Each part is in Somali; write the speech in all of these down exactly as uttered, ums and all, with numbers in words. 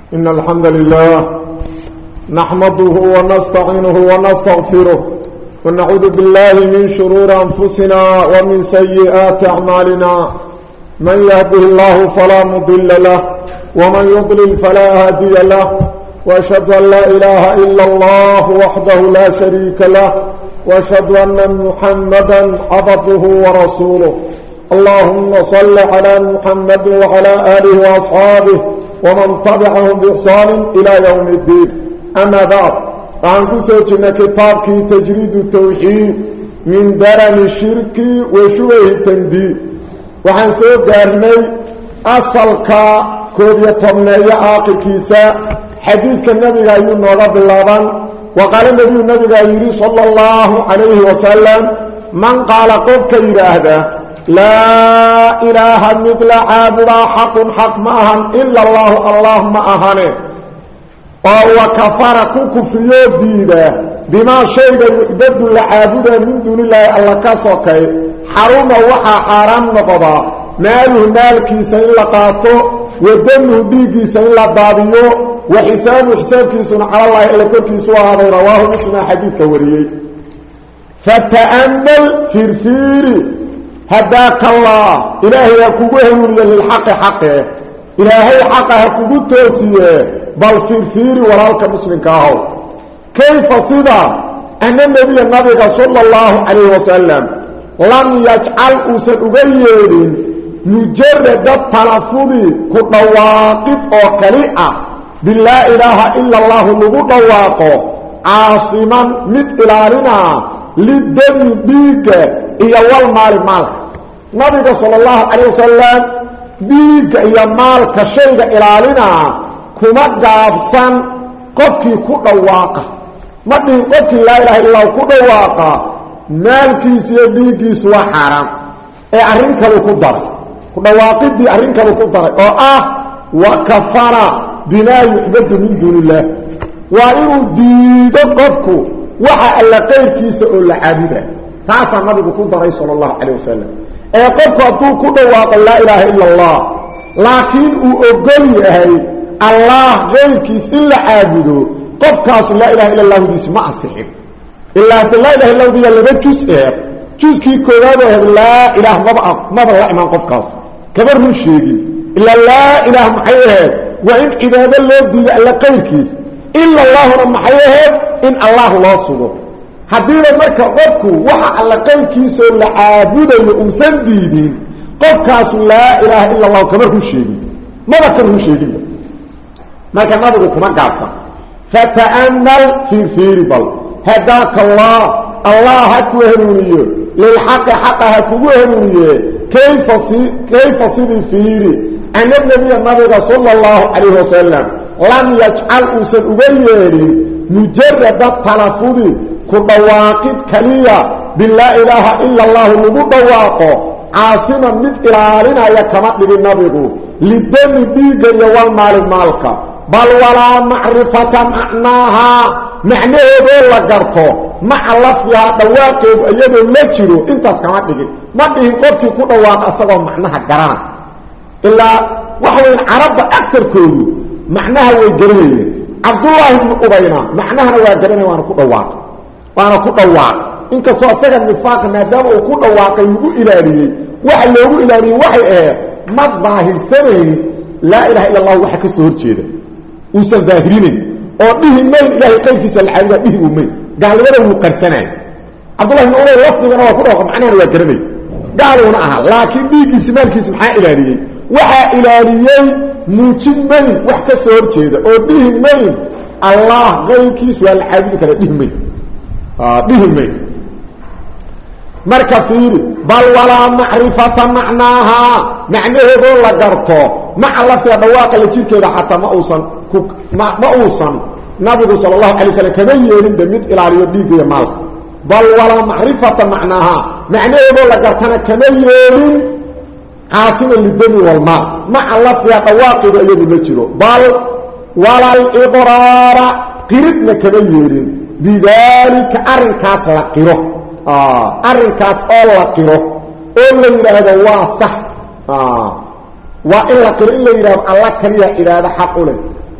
إن الحمد لله نحمده ونستعينه ونستغفره ونعوذ بالله من شرور أنفسنا ومن سيئات أعمالنا من يهده الله فلا مضل له ومن يضلل فلا هادي له وأشهد أن لا إله إلا الله وحده لا شريك له وأشهد أن محمدا عبده ورسوله اللهم صل على محمد وعلى آله وأصحابه ومن تبعهم بإحسان إلى يوم الدين أما بعد فعنكو سوچنا كتابك تجريد التوحيد من درن الشرك وشبه التنديد وحن سوء دارني أصلك كوبية طمنية آقل كيساء حديث النبي أيون ورب اللابان وقال النبي النبي أيري صلى الله عليه وسلم من قال قفك إلهذا لا إله مثل عابد حق حق معهم إلا الله الله معهنه وهو كفر كفريو ديده بما شيء يعبد لعابد من دون الله الله كسوكي حرم وحا حرام نقضا ماله مالكيس إلا قاطو ودمه ديكيس إلا بابيو وحساب حساب كيسون على الله إلا كيسو هذا رواه مسلم حديث كوريي فتأمل فرفيري هداك الله إلهي يكوبه للحق حقه إلهي حقه يكوبه توسيه بل فرفيري وراك مسلم كاهو كيف صدا أن النبي النبي صلى الله عليه وسلم لم يجعل أسد أغير مجرد التلفظ كدواقت أو كريئة بالله إله إلا الله لغو دواقه عاصما مثلارنا للدم بيك إيا والمال مالك نبي صلى الله عليه وسلم بيك إيا مالك شيء إلالنا كما قابسان قفكي كدواقه مدهي قفكي لا إله إلا الله كدواقه مالكي سيبيكي سوى حرام إيه أرنك لو كدر كدواقه دي أرنك لو كدر أو آه وكفر بما يعبد من دون الله وإنه ديد قفكو وحا ألا قير كيس أولا عابدا تعصى النبي كدر صلى الله عليه وسلم إيه قفكو أبتو كدواقه لا إله إلا الله لكن أقول هاي الله غير كيس إلا عابده قفكاس لا إله إلا الله ديس ما أصحب إلا لا إله إلا الله دي اللي بجوز إيه جوز كي كوابه لا إله مضى الله إمان قفكاس كبر من شيء إلا لا إله محيهد وإن عباد الله دي إلا غير كيس إلا الله محيهد إن الله لا صدق حبيلا مركا قفكو وحا على غير كيس إلا عابده يؤمسان ديدين قفكاس لا إله إلا الله كبر من شيء ماذا كبر من شيء ما كان نبغى كمان قاصا فتأمل في فيربل هداك الله الله هكوهنونيه للحق حقها كوهنونيه كيف صي كيف صيد فيري أن النبي النبي صلى الله عليه وسلم لم يجعل أسد أغيري مجرد التلفظ كدواقد كليا بالله إله إلا الله نبدواقه عاصما مثلارنا يكمت بالنبي للدم ديجا والمال مالك بل ولا معرفة معناها معناه دول لقرطه مع لفظها دواقب أيضا لجروا انت اسكمات لك ما بهم قفك كل واقع أصدقوا معناها قرانا إلا وحوين عرب أكثر كله معناها ويقرنيه عبد الله بن أبينا معناها ويقرنيه وانا كل واقع وانا كل واقع إنك سوى النفاق ما داموا كل واقع يقول إلهي وحي يقول إلهي وحي ايه ما الظاهر سنه لا إله إلا الله وحي كسهر جيدا وصل ظاهرين oo dhihi meel ilaahay qaybkiisa la xariga dhihi u meel gaalada uu qarsanay Abdullah ibn Umar lafdigana waa ku dhawaaq macnaheedu waa garanay gaaluna aha laakiin dhiigiisa maalkiisa maxaa ilaaliyay waxa ilaaliyay muujin meel wax ka soo horjeeda oo dhihi meel Allah qaybkiisa waa la xariga kala dhihi meel ah dhihi meel marka fiiri bal wala ma'rifata macnaha macnaheedu la garto maca lafdiga dhawaaqa la jirkeeda xataa ma uusan ما ما أوصن نبي صلى الله عليه وسلم كما يرين بمد إلى اليديك يا مالك بل ولا معرفة معناها معناه يقول لك أنا كما يرين عاصما للدم والماء مع اللفظ يتواقب أيضا بجره بل ولا الإضرار قردنا كما يرين بذلك أرنكاس لقره آه أرنكاس أول لقره أولا إلى هذا واصح آه وإلا قر إلا إلى الله كريه إلى هذا حق له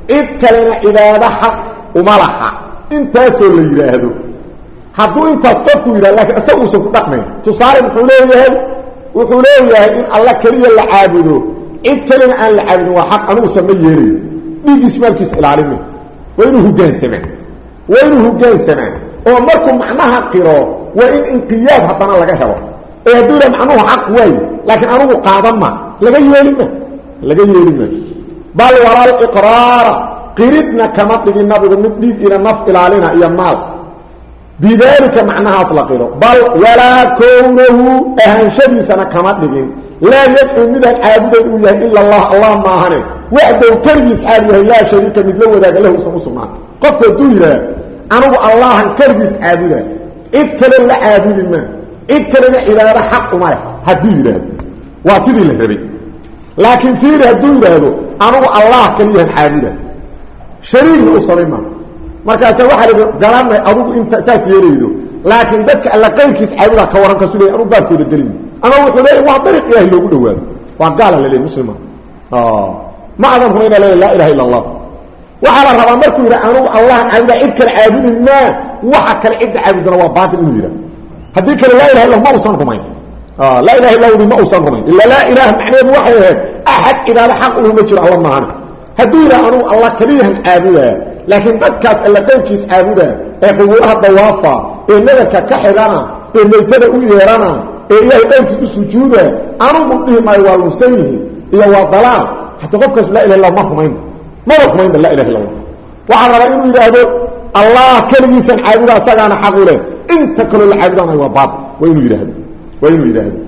إذكالنا عبادة حق وملحة انت سول يراهدو حدو انت استفكوا يراه لكن أسوه سوف تقمين تصاري بحوليه وحوليه إن الله كريه اللي عابده إذكالنا عن العابد وحق أنه سميه يريه بيجي اسمه الكسء العالمي وإنه جان سمع وإنه جان سمع ومركم معناها قراء وإن انقياد هطانا لغا هوا يدول معنوه حق وي لكن أنه قادمة لغا يلمه لغا يلمه بل وراء الإقرار قردنا كما تلقي النبي نطلق إلى النفق علينا إيا المال بذلك معناها أصل قراء بل ولا كونه أهن شديسنا كما تلقي لا يدعو مدى عابدا إلا الله الله ما هنه وعده كرجس عابده لا شريك مثله وذاك له سمو سمعه قفت الدويرة أنه الله كرجس عابده إذكر الله عابد ما إذكر إلى حق ما هدويرة واسدي الهربي لكن فيه هدويرة أنه الله كريه عابده شريك أصريما مركز واحد قالنا أبوك انت أساس يريده لكن ذاتك ألا قيركس عابده كورانك سوليه أنه باركو ذا القريم أنا وحوليه وطريق إلهي لو قدوا هذا وقال للي مسلمان آه ما أظنهم إلا لا إله إلا الله وحال الربا مركو إلى أنه الله عابده إذكر عابد ما وحكر إذ عابدنا وباطل إنه إله هذيك لا إله إلا الله ما أصنكم أين آه لا إله إلا الله ما أصنكم أين إلا لا إله معنى وحيه أحد إذا لحق له مجر الله معنا هدو إلى أنه الله كريه عابده لكن ذكاس ألا تنكيس عابده يقولها الضوافة إنك كحرنا إنه يتدعو يرانا إيه يتنكيس بسجوده أنا مقضيه ما يوالوسيه إيه وضلال حتى قفكس لا إله إلا الله ما هم ما هم هم لا إله إلا الله وعلى رأيه يرهده الله كريسا عابده ساقانا حقوله انت كل العابدان هو باطل وإنه يرهده وإنه يرهده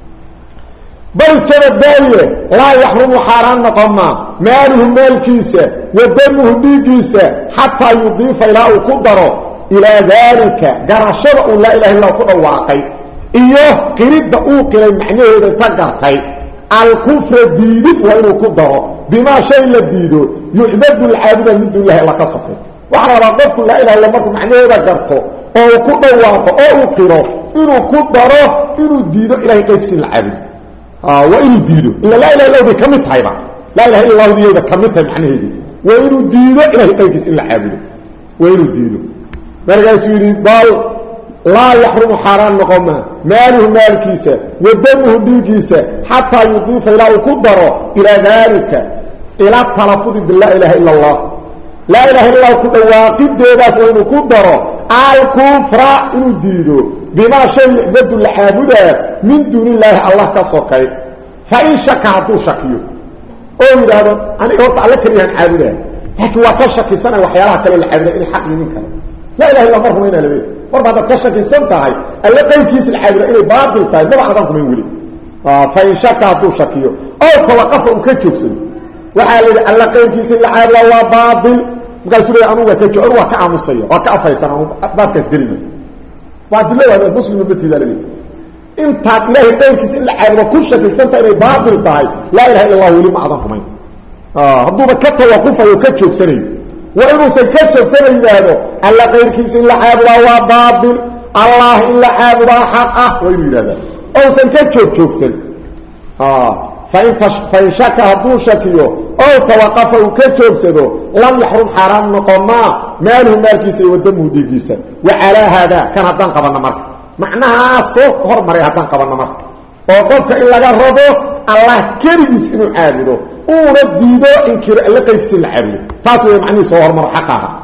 بل كانت دارية لا يحرم حرام مقاما ماله مال كيسة ودمه بيكيسة حتى يضيف إلى قدره إلى ذلك قرشبه لا إله إلا قدر واقعي إياه قرد أوقل المعنى إذا تقرتي الكفر ديدت وإنه قدره بما شيء لديده يعبد العابد من دون الله إلا قصفه وحرى رضبك لا إله إلا مركم معنى إذا قرته أو قدر واقع أو قره إنه قدره إنه ديده إلهي قيبس العابد آه وإنه ديده إلا لا إله إلا هو كمتها يبع لا إله إلا الله ديده كمتها معنى هذه وإنه ديده إلهي قيبس إلا عابده وإنه ديده مرقى يسويني بال لا يحرم حرام نقوما ماله مال كيسة ودمه بيكيسة حتى يضيف إلى قدره إلى ذلك إلى التلفظ بالله إله إلا الله لا إله إلا الله كده واقب ديداس وإنه قدره الكفر إنه ديده بما شيء يعبد العابده من دون الله الله كسوكي فإن شكرتوا شكيه أو إذا هذا أنا قلت على كريها عابده لكن وكشك سنة وحيالها كلا العابده إني حق منك لا إله إلا مرهم هنا لبيه مرة هذا كشك سنتهي ألا قيل كيس العابده إني باطل تاي ما بعضكم من ولي آه فإن شكرتوا شكيه أو توقفوا كتشوكسن وحال ألا قيل كيس العابده الله باطل وقال سوري أنه وكتشعر وكعمصية وكعفايسان باب كيس قريبا بعد الله هذا المسلم بنتي ذلك انت إلهي قيركس إلا عابده كل شك السنة إلي باطل تاي لا إله إلا الله ولي ما أعظمكم آه هدو بكتا وقوفا يكتشوك سنة وإنه سيكتشوك سنة إذا ألا قيركس إلا عابده هو باطل الله إلا عابده حقه وإنه إذا أو سيكتشوك سنة آه فإن, تش... فإن شك هدو شكيه أو توقفه وكتشوك سنة لم يحرم حرام نقوما ماله مالكيسة ودمه ديكيسة وعلى هذا كان هدان قبلنا مرك معناها صوت هرمري هدان قبلنا مرك وقفك إلا قرده الله كريس إنه عابده ورديده إنكر إلا قيفس العابده تاسوه معني صور مرحقها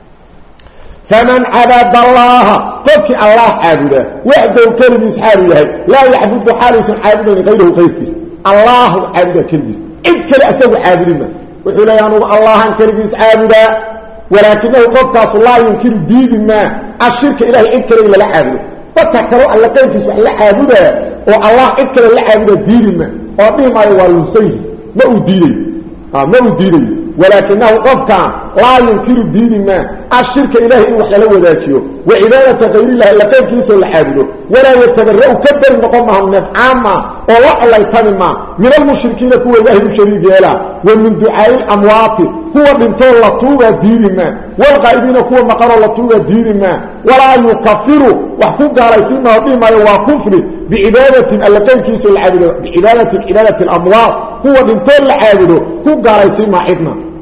فمن عبد الله قفك الله عابده وعده كريس حاليه لا يعبد حاليس عابده غيره غيركيس الله عابده كريس إذ أسوي عابدين وحلا يانو الله كريس عابده ولكنه قفك الله ينكر دين ما الشرك إلهي إذكر إلا لا عابده فتكروا أن لقيتش وحلا عابده والله إذكر إلا عابده دين ما وابيه ما يوالوسيه ما هو ديني آه ما هو ديني ولكنه قفك لا ينكر دين ما الشرك إلهي إن وحلا لو ذاكيه وعبادة غير الله لقيتش ولا عابده ولا يتبرأ كبر مقامها من عامة والله الله يتنمى من المشركين كوا إلهي الشريك يلا ومن دعاء الأموات هو بنتو لطوبة دين ما والغائبين كوا مقر لطوبة دين ما ولا يكفروا وحكوك على سيما بما هو كفر بعبادة اللقين كيسوا العابدة بعبادة عبادة الأموات هو بنتو العابدة كوك على سيما حكنا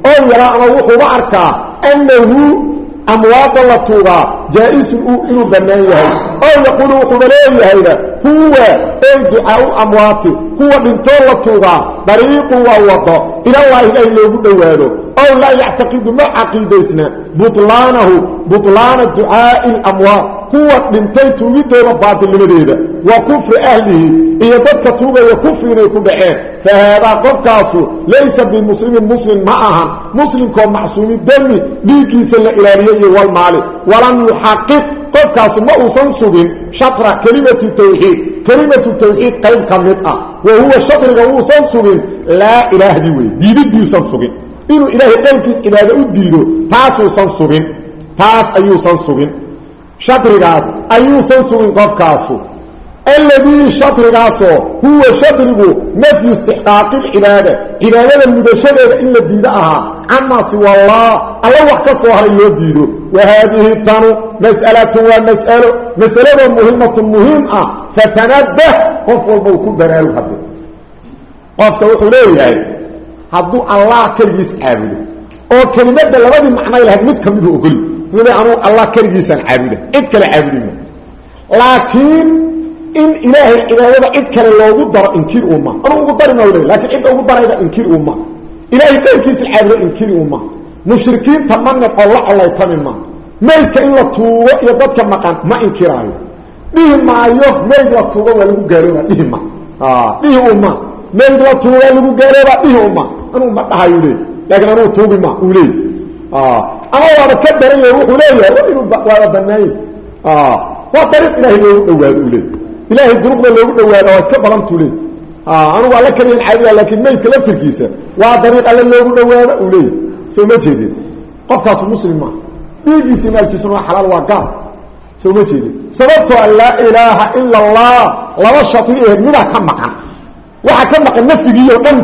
أو يرى أما وحو أركا أنه أموات الله توغى جائز إنه بنايه أو يقول وحو بنايه هو أي دعاء أموات هو من طول توغى طريق ووضع إلى الله إليه اللي يقول أو لا يعتقد ما عقيدتنا بطلانه بطلان الدعاء الأموات هو من تيتوغي دور باطل لمدينة وكفر أهله إذا تدك توغى وكفر يكون بعين فهذا قد كاسو ليس بالمسلم مسلم معها مسلم كون معصوم الدم بيكي سل إلهية والمال ولم يحقق قد كاسو ما أصنصب شطر كلمة التوحيد كلمة التوحيد قيم كمتأ وهو شطر وصنصب لا إله ديوي ديدي ديو صنصب إنه إلهي قيمكيس إلهي أدينه تاسو صنصب تاس أيو صنصب شطر غاس أيو صنصب قد كاسو الذي شطر غاسو هو شطره نفي استحقاق العبادة عبادة المدشدة إلا الديداءها عما سوى الله الله وحكا صوهر يديده وهذه التنو مسألة ومسألة مسألة مهمة مهمة فتنبه قفوا الموكود برهاله هذا قفت وحوليه هدو الله كرجيس عابده او كلمة لبدي معنى لها مد كمده أقول يقول الله كرجيسا عابده إذكال عابده لكن إن إلهي إلهي إذكال الله قدر إنكير أمة أنا أقدر ما أوليه لكن إذا أقدر إذا إنكير أمة إلهي كرجيس العابده إنكير أمة مشركين تمنى الله الله يتمنى ميك إلا توقع يضدك مقام ما إنكيراه ديه ما أيوه ميك لا توقع ولغو قاربا ديه ما آه ديه أمة ميك لا توقع ولغو قاربا ديه أمة أنا أمة بها يوليه لكن أنا توقع ما أوليه آه أنا أولا بكدر إليه روح أوليه وإنه بنائي آه وطريق إلهي لغو دواد أوليه إلهي الدروق ذا لغو دواد واسكب بلانت أوليه آه أنا أولا كريم عادية لكن ميك لا تركيسة وطريق إلهي لغو دواد أوليه سو ما جيدين قفكاس مسلم ما بيجي مالكيسنا حلال وقال سو ما جيدين سببت أن لا إله إلا الله لما الشطيئه منها كم مقام وحا كم مقام نفسي وقلب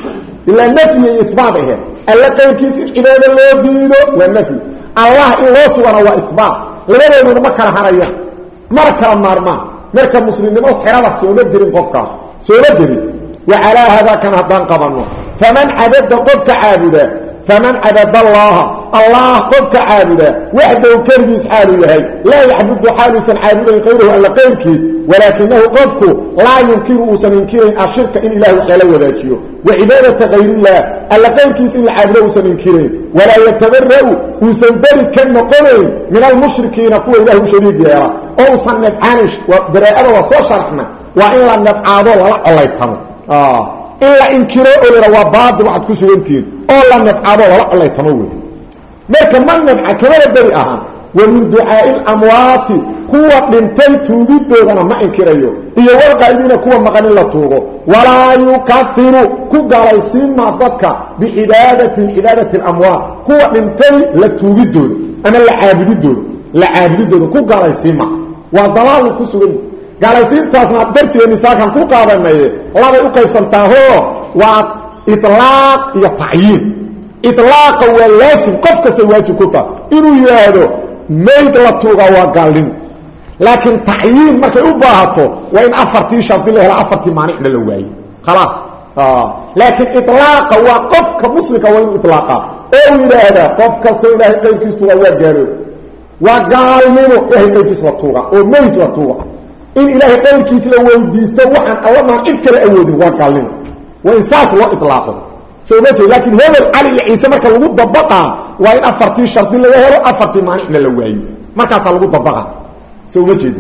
إلا النفي إثباته ألا تنكيس إلهي الله دينه والنفي الله إله سوانا وإثبات لماذا يقول مكة حرية مركة المارمان مركة مسلمين ما حرالة سو مدرين قفكاس سو مدرين وعلى هذا كان هدان قبلنا فمن عبد قفك عابدا فمن عبد الله الله قفك عابدا وحده كربيس حاله لا يعبد حالسا عابدا غيره ألا غيركيس ولكنه قفك لا ينكر سننكره الشرك إن إله وحيله وذاكيه وعبادة غير الله ألا غيركيس إن عابده سننكره ولا يتبرأ وسنبرك كالنقلين من المشركين قوة إله شريك يرى أو صنف عنش وبراءة وصوشرحنا وإن لم نفعاده ولا الله يبتنه آه إلا إنكره أولا وبعض واحد كسوينتين أولا نفعاده ولا الله يتموه ماذا من نفع كمان الدري أهم ومن دعاء الأموات قوة لنتي توجد دوغنا ما إنكره هي والقائدين قوة مغاني الله توغو ولا يكثر كقال يسين مع ضدك بعبادة عبادة الأموات قوة لنتي لتوجد دوغ أنا لعابد دوغ لعابد دوغ كقال يسين مع وضلال كسوين قال سيدتنا درسي النساء كان كو قادمايه لaba u qaybsantaho waa iطلاaq iyo tacyiin iطلاaq waa laasim qof kasta waajib ku taa inuu yiraahdo meyd la tuuga waa galin laakiin tacyiin markay u baahato waa in afartii sharti la helo afartii maanic la waayo خلاص اه لكن اطلاق waa qofka muslimka waa inuu iطlaaqa oo yiraahdo qof kasta ilaahay qaybkiisu waa gaaro waa gaalnimo ilaahay qaybkiisu la tuuga oo meyd la tuuga إن إلهي قول كيس لو ويديسته وحن الله ما إبكر أودي وقالين وإنساس الله إطلاقه سومته لكن هذا العلي عيسى مركا لغو ضبطها وإن أفرتي الشرط اللي هو أفرتي مانحنا لوهي مركا لغو ضبطها سومته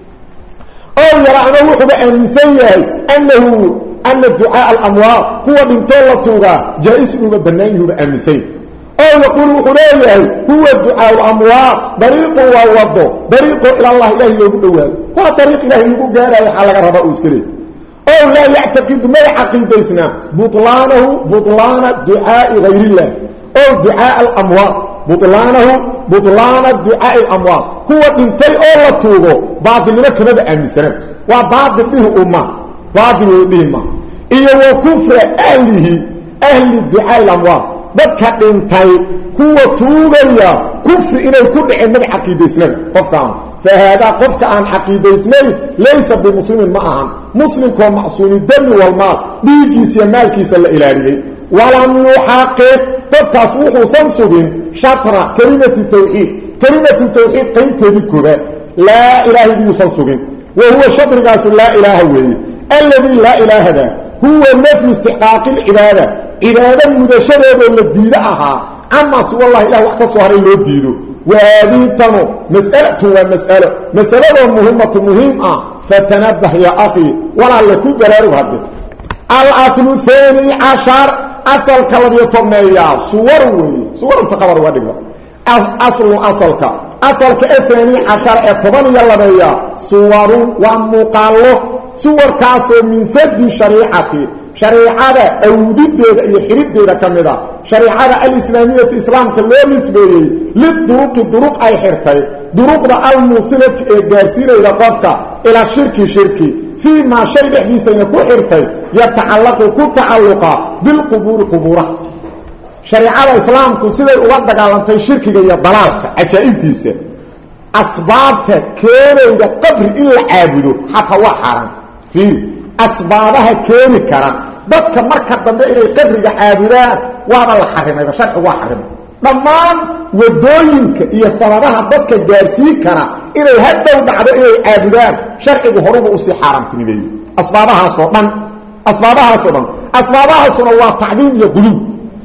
أو يرى أنه وحب أن يسيه أنه أن الدعاء الأموات هو من طولتها جائز إنه بنائه بأن يسيه أو يقول خلاليه هو الدعاء الأموات طريقه ووضه طريقه إلى الله إلهي يقول هو طريق إلهي يقول قال حلق ربا أسكري أو لا يعتقد ما يعقيد اسنا بطلانه بطلان الدعاء غير الله أو دعاء الأموات بطلانه بطلان الدعاء الأموات هو بنتي الله توبه بعض اللي مكنا بأمن سنة وبعض به أمة بعض به أمة إيه وكفر أهله أهل الدعاء الأموات dadka dhintay kuwa tuugaya kufri inay ku dhicin mid caqiideysnay qofkaan فهذا قفك عن حقيديسني ليس بمسلم معهم مسلم كون معصوم الدم والمال بيجيس يمالكيس الإلهي ولم يحقق dadkaas wuxuusan sugin shatra kalimati tawxiid kalimatu tawxiid qaybteedii koobaad laa ilaaha iduusan sugin wa huwa shadrigaasu laa ilaaha weeye alladii laa ilaahada huwa nafyu istixqaaqi lcibaada cibaada mudashadeedoo la diido ahaa camaa si wallahi ilah wax ka soo haray loo diido وهذه تنو مسألة ومسألة مسألة مهمة مهمة فتنبه يا أخي ولا لكي جرارب هذا الأصل الثاني عشر أصل كلمة طمية صوروي صور تقبر ودقة أصل أصلك أصلك الثاني عشر اعتبار يلا بيا صور ومقاله صور كاسو من سد شريعتي شريعة أوديد يحرد ديدا كمدا شريعة الإسلامية إسلام كله نسبي للدروق الدروق أي حرتي دروق دا الموصلة الجارسينة إلى قفك إلى شرك شركي فيما شيء بحدي سينكو حرتي يتعلق كتعلق بالقبور قبورة شريعة الإسلام كسيدة وقتك على أنت الشرك جاية ضلالك عجائب تيسي أسبابك كيرا إذا قبر إلا عابده حتى هو حرام فيه أسبابها كيني كران ضدك مركب دمبئ إلي قدرك عابدان وهذا الله حرم هذا شرح هو حرم ضمان ودوينك إيا سببها ضدك جارسي كران إلي هدوا بعد إلي عابدان شرح هروب أسي حرام تنبي أسبابها صوبان أسبابها صوبان أسبابها صوبان هو تعدين يا قلوب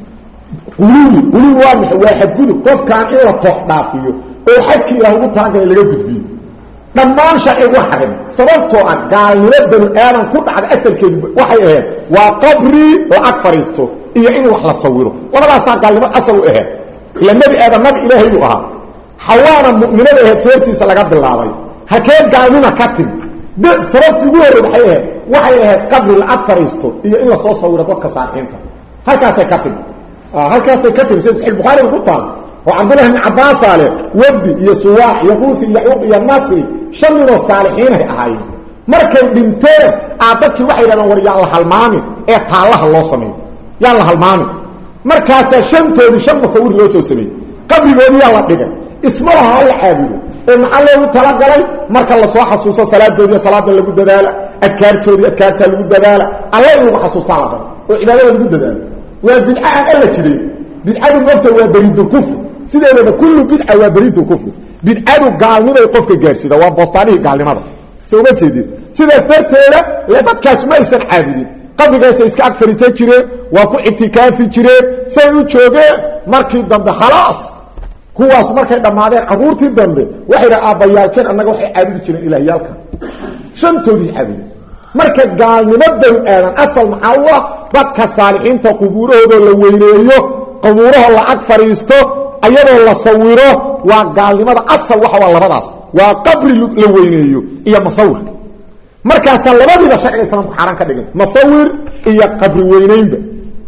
قلوبي قلوب واضح واحد قلوب قف كان إلا تحضر فيه وحكي له مطاقة اللي قد بيه dhammaan sharci waa xarim sababtoo ah gaalnimada aadan ku dhacay asalkeedu waxay ahayd waa qabri oo ag fariisto iyo in wax la sawiro labadaas gaalnimo asal u ahayd la nabi aadam nabi ilaahay uu ahaa hawaana mu'minada ahayd feertiisa laga bilaabay hakee gaalnimo ka tim sababtu ugu horeeyay waxay ahayd waxay ahayd qabri la ag fariisto iyo in la soo sawiro dadka saaxiinta halkaas ay ka tim halkaas ay ka tim sahih bukhari ku taal وعبد الله بن عباس عليه ودي يا سواح يغوث يعقوب يا ناصري شمل الصالحين هاي markay dhinteen aadadkii waxay yiraahdeen war yaa halmaami ee taalaha loo sameeyo yaa halmaami markaas shantoodi shan masawir loo soo sameeyay qabrigoodii yaa la dhigay ismaha la caabudo ee maxallo tala galay marka la soo xasuuso salaadoodii salaada lagu dadaala adkaartoodii adkaarta lagu dadaala alla inuu xasuustaa oo cibaadada lagu dadaalo waa bid'a aan alla jiray bid'adu marta waa bariid kufr sideedaba kullu bid'a waa bariid kufr bid'adu gaalnimada qofka gaarsida waa boostaniga gaalnimada soo ma jeedid sidaas darteeda la dadkaas ma aysan caabudin qabrigaas iska ag fariisan jireen waa ku itikaafi jireen say u joogeen markii dambe khalaas kuwaas markay dhamaadeen abuurtii dambe waxay aabayaalkeen annaga waxay caabudi jireen ilaahiyalka shantoodii caabudi marka gaalnimada aadan asal maxaa dadka saalixiinta qubuurahooda la weyneeyo qubuuraha la ag fariisto ayadoo la sawiro waa gaalnimada asal waxa waa labadaas waa qabri la weyneeyo iyo masawir markaas labadiiba sharciga islaamku xaraan ka dhigay masawir iyo qabri weyneynba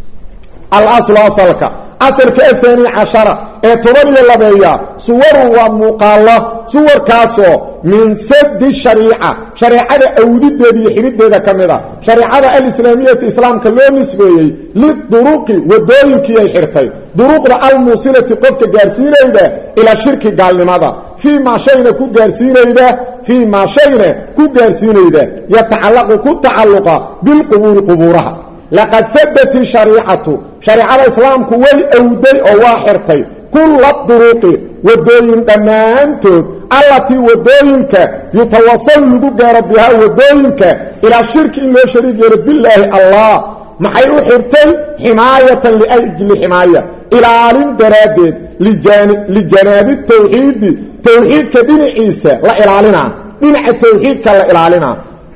al-asl asalka asalka athani ashara ee tobaniyo labeeya suwaru wa muqalla suwarkaasoo min sadd shariica shariicada awdideeda iyo xirideeda kamida shariicada al-islaamiyada islaamka loo nisbeeyay lid duruqi wadooyinkii ay xirtay duruqda al-musilati qofka gaarsiinayda ila shirki gaalnimada fi ma shayna ku gaarsiinayda fi ma shayna ku gaarsiinayda yatacallaqu ku tacalluqa bil qubur quburaha لقد ثبت شريعة شريعة الإسلام كوي أودي أو واحرتي كل الطرق ودوين دمانتو التي ودوينك يتوصل لدقى ربها ودوينك إلى الشرك إلا شريك رب الله الله محيو حرتي حماية لأجل حماية إلى عالم درادد لجانب, لجانب التوحيد توحيد كدين عيسى لا إلالنا دين التوحيد كلا إلالنا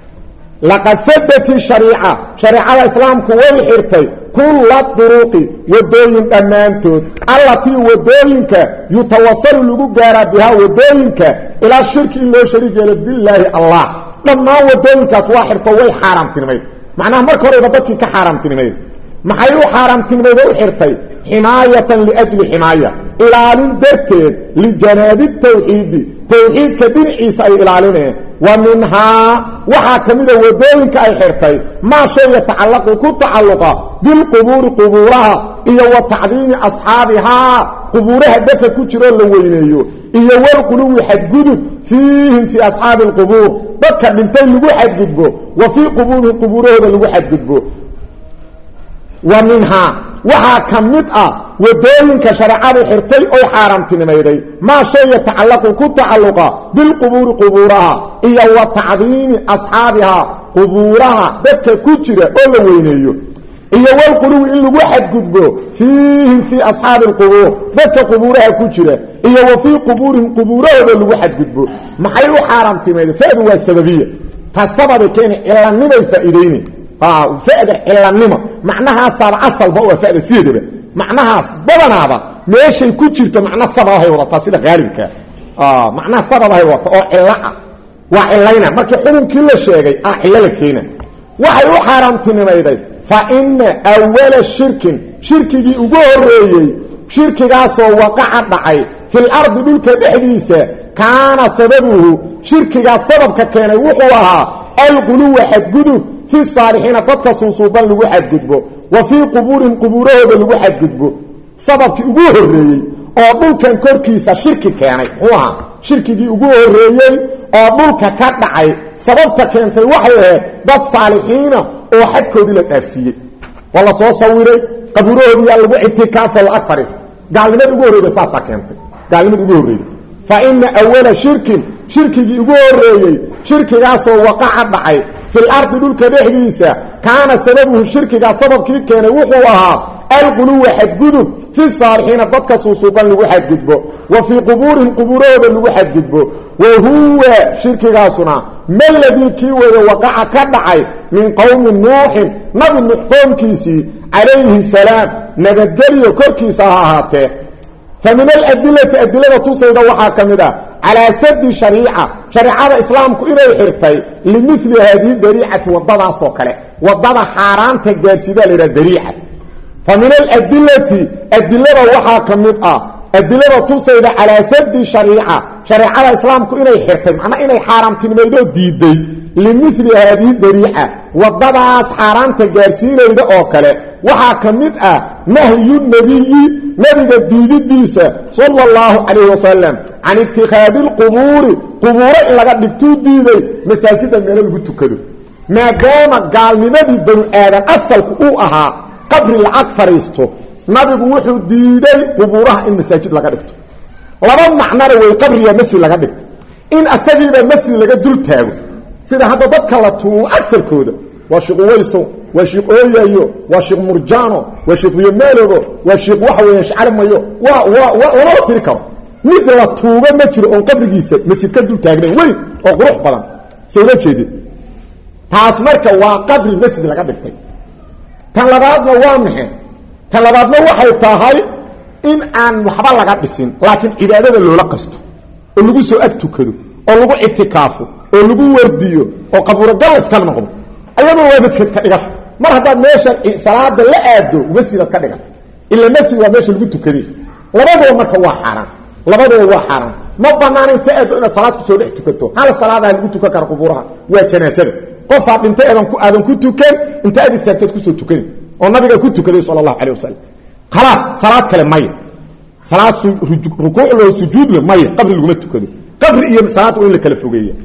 لقد ثبت الشريعة شريعة الإسلام كوي حرتي كل الطرق ودوين أمانتو التي ودوينك يتوصل لقى بها ودوينك إلى الشرك إلا شريك بالله الله لما ودوينك أصواحر طوي حرام تنمي معناه مركور إبادتك كحرام تنمي محيو حرام تنمي وحرتي حماية لأجل حماية إلى علم درتين لجناب التوحيد توحيد كبير عيسى إلى علمه ومنها وحاكمه ودوينك أي حرتي ما شيء يتعلق كتعلق بالقبور قبورها إيا وتعظيم أصحابها قبورها دفع كتير اللوينيو إيا والقلوب حدقدب فيهم في أصحاب القبور بكر بنتين لغو حدقدبو وفي قبور قبورها لغو حدقدبو ومنها waxaa ka mid ah wadooyinka shareecadu xirtay oo xaaraamtinimayday maa shay yatacallaqu ku tacalluqa bilqubuuri qubuuraha iyo wa tacdiimi asxaabihaa qubuuraha dadka ku jira oo la weyneeyo iyo walquluwi in lagu xadgudbo fiihim fii asxaabi alqubuur dadka qubuuraha ku jira iyo wa fii qubuurihim qubuurahooda lagu xadgudbo maxay u xaaraamtinimayday fa'du waa sababiya ta sababi keeni cilanimay faa'iidayni fa'da cilanimo macnahaasaaba asalba waa fa'da sideedaba macnahaas badanaaba meeshay ku jirto macna sababahay wadataa sida qaalibka ah macna sababahay wadataa oo cilaa waa cilayna markii xukunkii la sheegay ah cilala keena waxay u xaaraamtinimayday fa inna awwala shirkin shirkigii ugu horeeyay shirkigaasoo waqaca dhacay fil ardi dhulka dhexdiisa kaana sababuhu shirkigaas sababka keenay wuxuu ahaa alquluwa xadgudub fi saalixiina dadka suusuuban lagu xadgudbo wa fii qubuurihim qubuurahooda lagu xadgudbo sababkii ugu horeeyey oo dhulkan korkiisa shirki keenay muxuu ahaa shirkigii ugu horeeyey oo dhulka ka dhacay sababta keentay waxay ahayd dad saalixiina oo xadkoodii la dhaafsiiyey waa la soo sawiray qabuurahoodii yaa lagu ictikaafo la ag fadhiista gaalnimada ugu horreyda saasaa keentay gaalnimada ugu horreeyey fa ina awala shirkin shirkigii ugu horeeyey shirkigaasoo waqaca dhacay fil ardi dhulka dhexdiisa kaana sababuhu shirkigaa sababkii keenay wuxuu ahaa alquluwa xadgudub fi saalixiina dadka suusuuban lagu xadgudbo wa fii qubuurihim qubuurahooda lagu xadgudbo wa huwa shirkigaasuna maladii kii wada waqaca ka dhacay min qowmi nuuxin nabi nuux qoomkiisii calayhi salaam nabadgelyo korkiisa ha ahaatee fa min aladilati adilada tusayda waxaa ka mid ah calaa sadi shariica shareecada islaamku inay xirtay limili haadihi dariicati wadadaasoo kale wadada xaaraanta gaarsiidaa la yidhaha dariica fa min aladilati adilada waxaa ka mid ah adilada tusayda calaa sadi shariica shareecada islaamku inay xirtay macnaa inay xaaraamtinimaydoo diiday limili haadihi dariica wadadaas xaaraanta gaarsiinayda oo kale waxaa ka mid ah nahyu nebiyi nabiga diididiisa sala allahu calayhi wasalam can itikhaadi lqubuuri qubuuro in laga dhigtuu diiday masaajida meelo lagu tukado maadaama gaalnimadii banu aadan asalku uu ahaa qabri lacag fadhiisto nabigu wuxuu diiday qubuuraha in masaajid laga dhigto laba macnona way qabriga masjid laga dhigto in asagiiba masjid laga dul taago sida hadda dadka la tuugo agarkooda waa shiiq uwayso waa shiiq ooyayo waa shiiq murjaano waa shiiq yamaalogo waa shiiq waxa weeyaan shacalmayo waa waa lama tiri karo mid la tuugo ma jiro oo qabrigiisa masjid ka dul taagnayn weyn oo qurux badan soo la jeedid taas marka waa qabri masjid laga dhigtay tan labaadna waa maxay tan labaadna waxay tahay in aan waxba laga dhisin laakiin cibaadada loola qasto oo lagu soo ag tukado oo lagu itikaafo oo lagu wardiyo oo qabuuro gal iska noqdo ayadoo waa masjid ka dhigato mar haddaad meesha salaada la aado masjidad ka dhigato ila masjid waa meesha lagu tukaday labadoo marka waa xaraan labadoo waa xaraan ma banaan inta aado inaad salaad ku soo dhex tukato hal salaadaha lagu tukan karo qubuuraha waa janaasada qof aad inta aadan ku aadan ku tukan inta aad istaagtad ku soo tukan oo nabiga ku tukaday sallallahu alayhi wasallam khalaas salaad kale may salaad rukuuc loo sujuud le may qabri lagu tukado qabri iyo salaad oo in la kala fogeeyo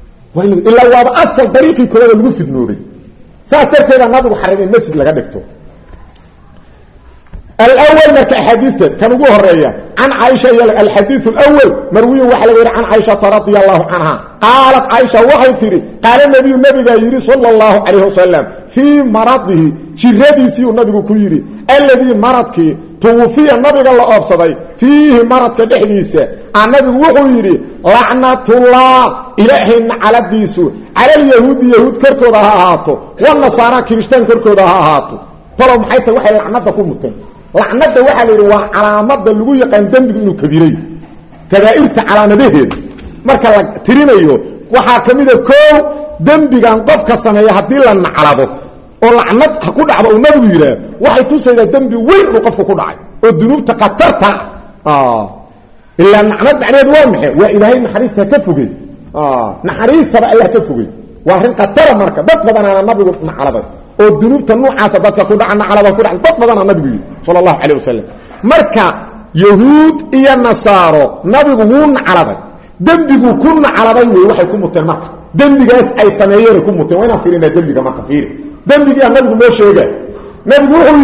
إلا واب أصل طريقي كله لغو فدنوبي سأسترتيدا نبغو حرمين مسجد لغا دكتو الأول مركا حديثة كان وقوه الرئية عن عائشة الحديث الأول مروي وحلا غير عن عائشة رضي الله عنها قالت عائشة وحي تري قال النبي النبي يري صلى الله عليه وسلم في مرضه شردي سيو النبي كيري الذي مرضك توفي النبي الله أبصدي فيه مرض كدحديسة النبي وحو يري لعنة الله إلهي على الديسو على اليهود يهود كركودا هاتو والنصارى كريستان كركودا هاتو طلعوا محيطة وحي لعنة كون متن لعنة وحي لروا علامات اللي يقان دنبك إنه كبيري كبائرت علامته marka la tirinayo waxa kamida koow dambigan qofka sameeyo hadii la nacalado oo lacnad ku dhacdo oo nabigu yiraahdo waxay tusaydaa dambi weyn oo qofka ku dhacay oo dunuubta qatarta ah illa nacnad macneed waa maxay waa ilaahay naxariista ka fogay ah naxariista ba Allah ka fogay waa rin qatar marka dad badan aan nabigu nacaladay oo dunuubta noocaas dadka ku dhacna nacalada ku dhacay dad badan aan nabigu sallallahu alayhi wasallam marka yahuud iyo nasaaro nabigu wuu nacaladay dambigu kunna caladay way waxay ku muteen marka dambigaas ay sameeyeen ku muteen wayna fiirina dambiga marka fiir dambiga nabigu loo sheegay nabigu wuxuu yiri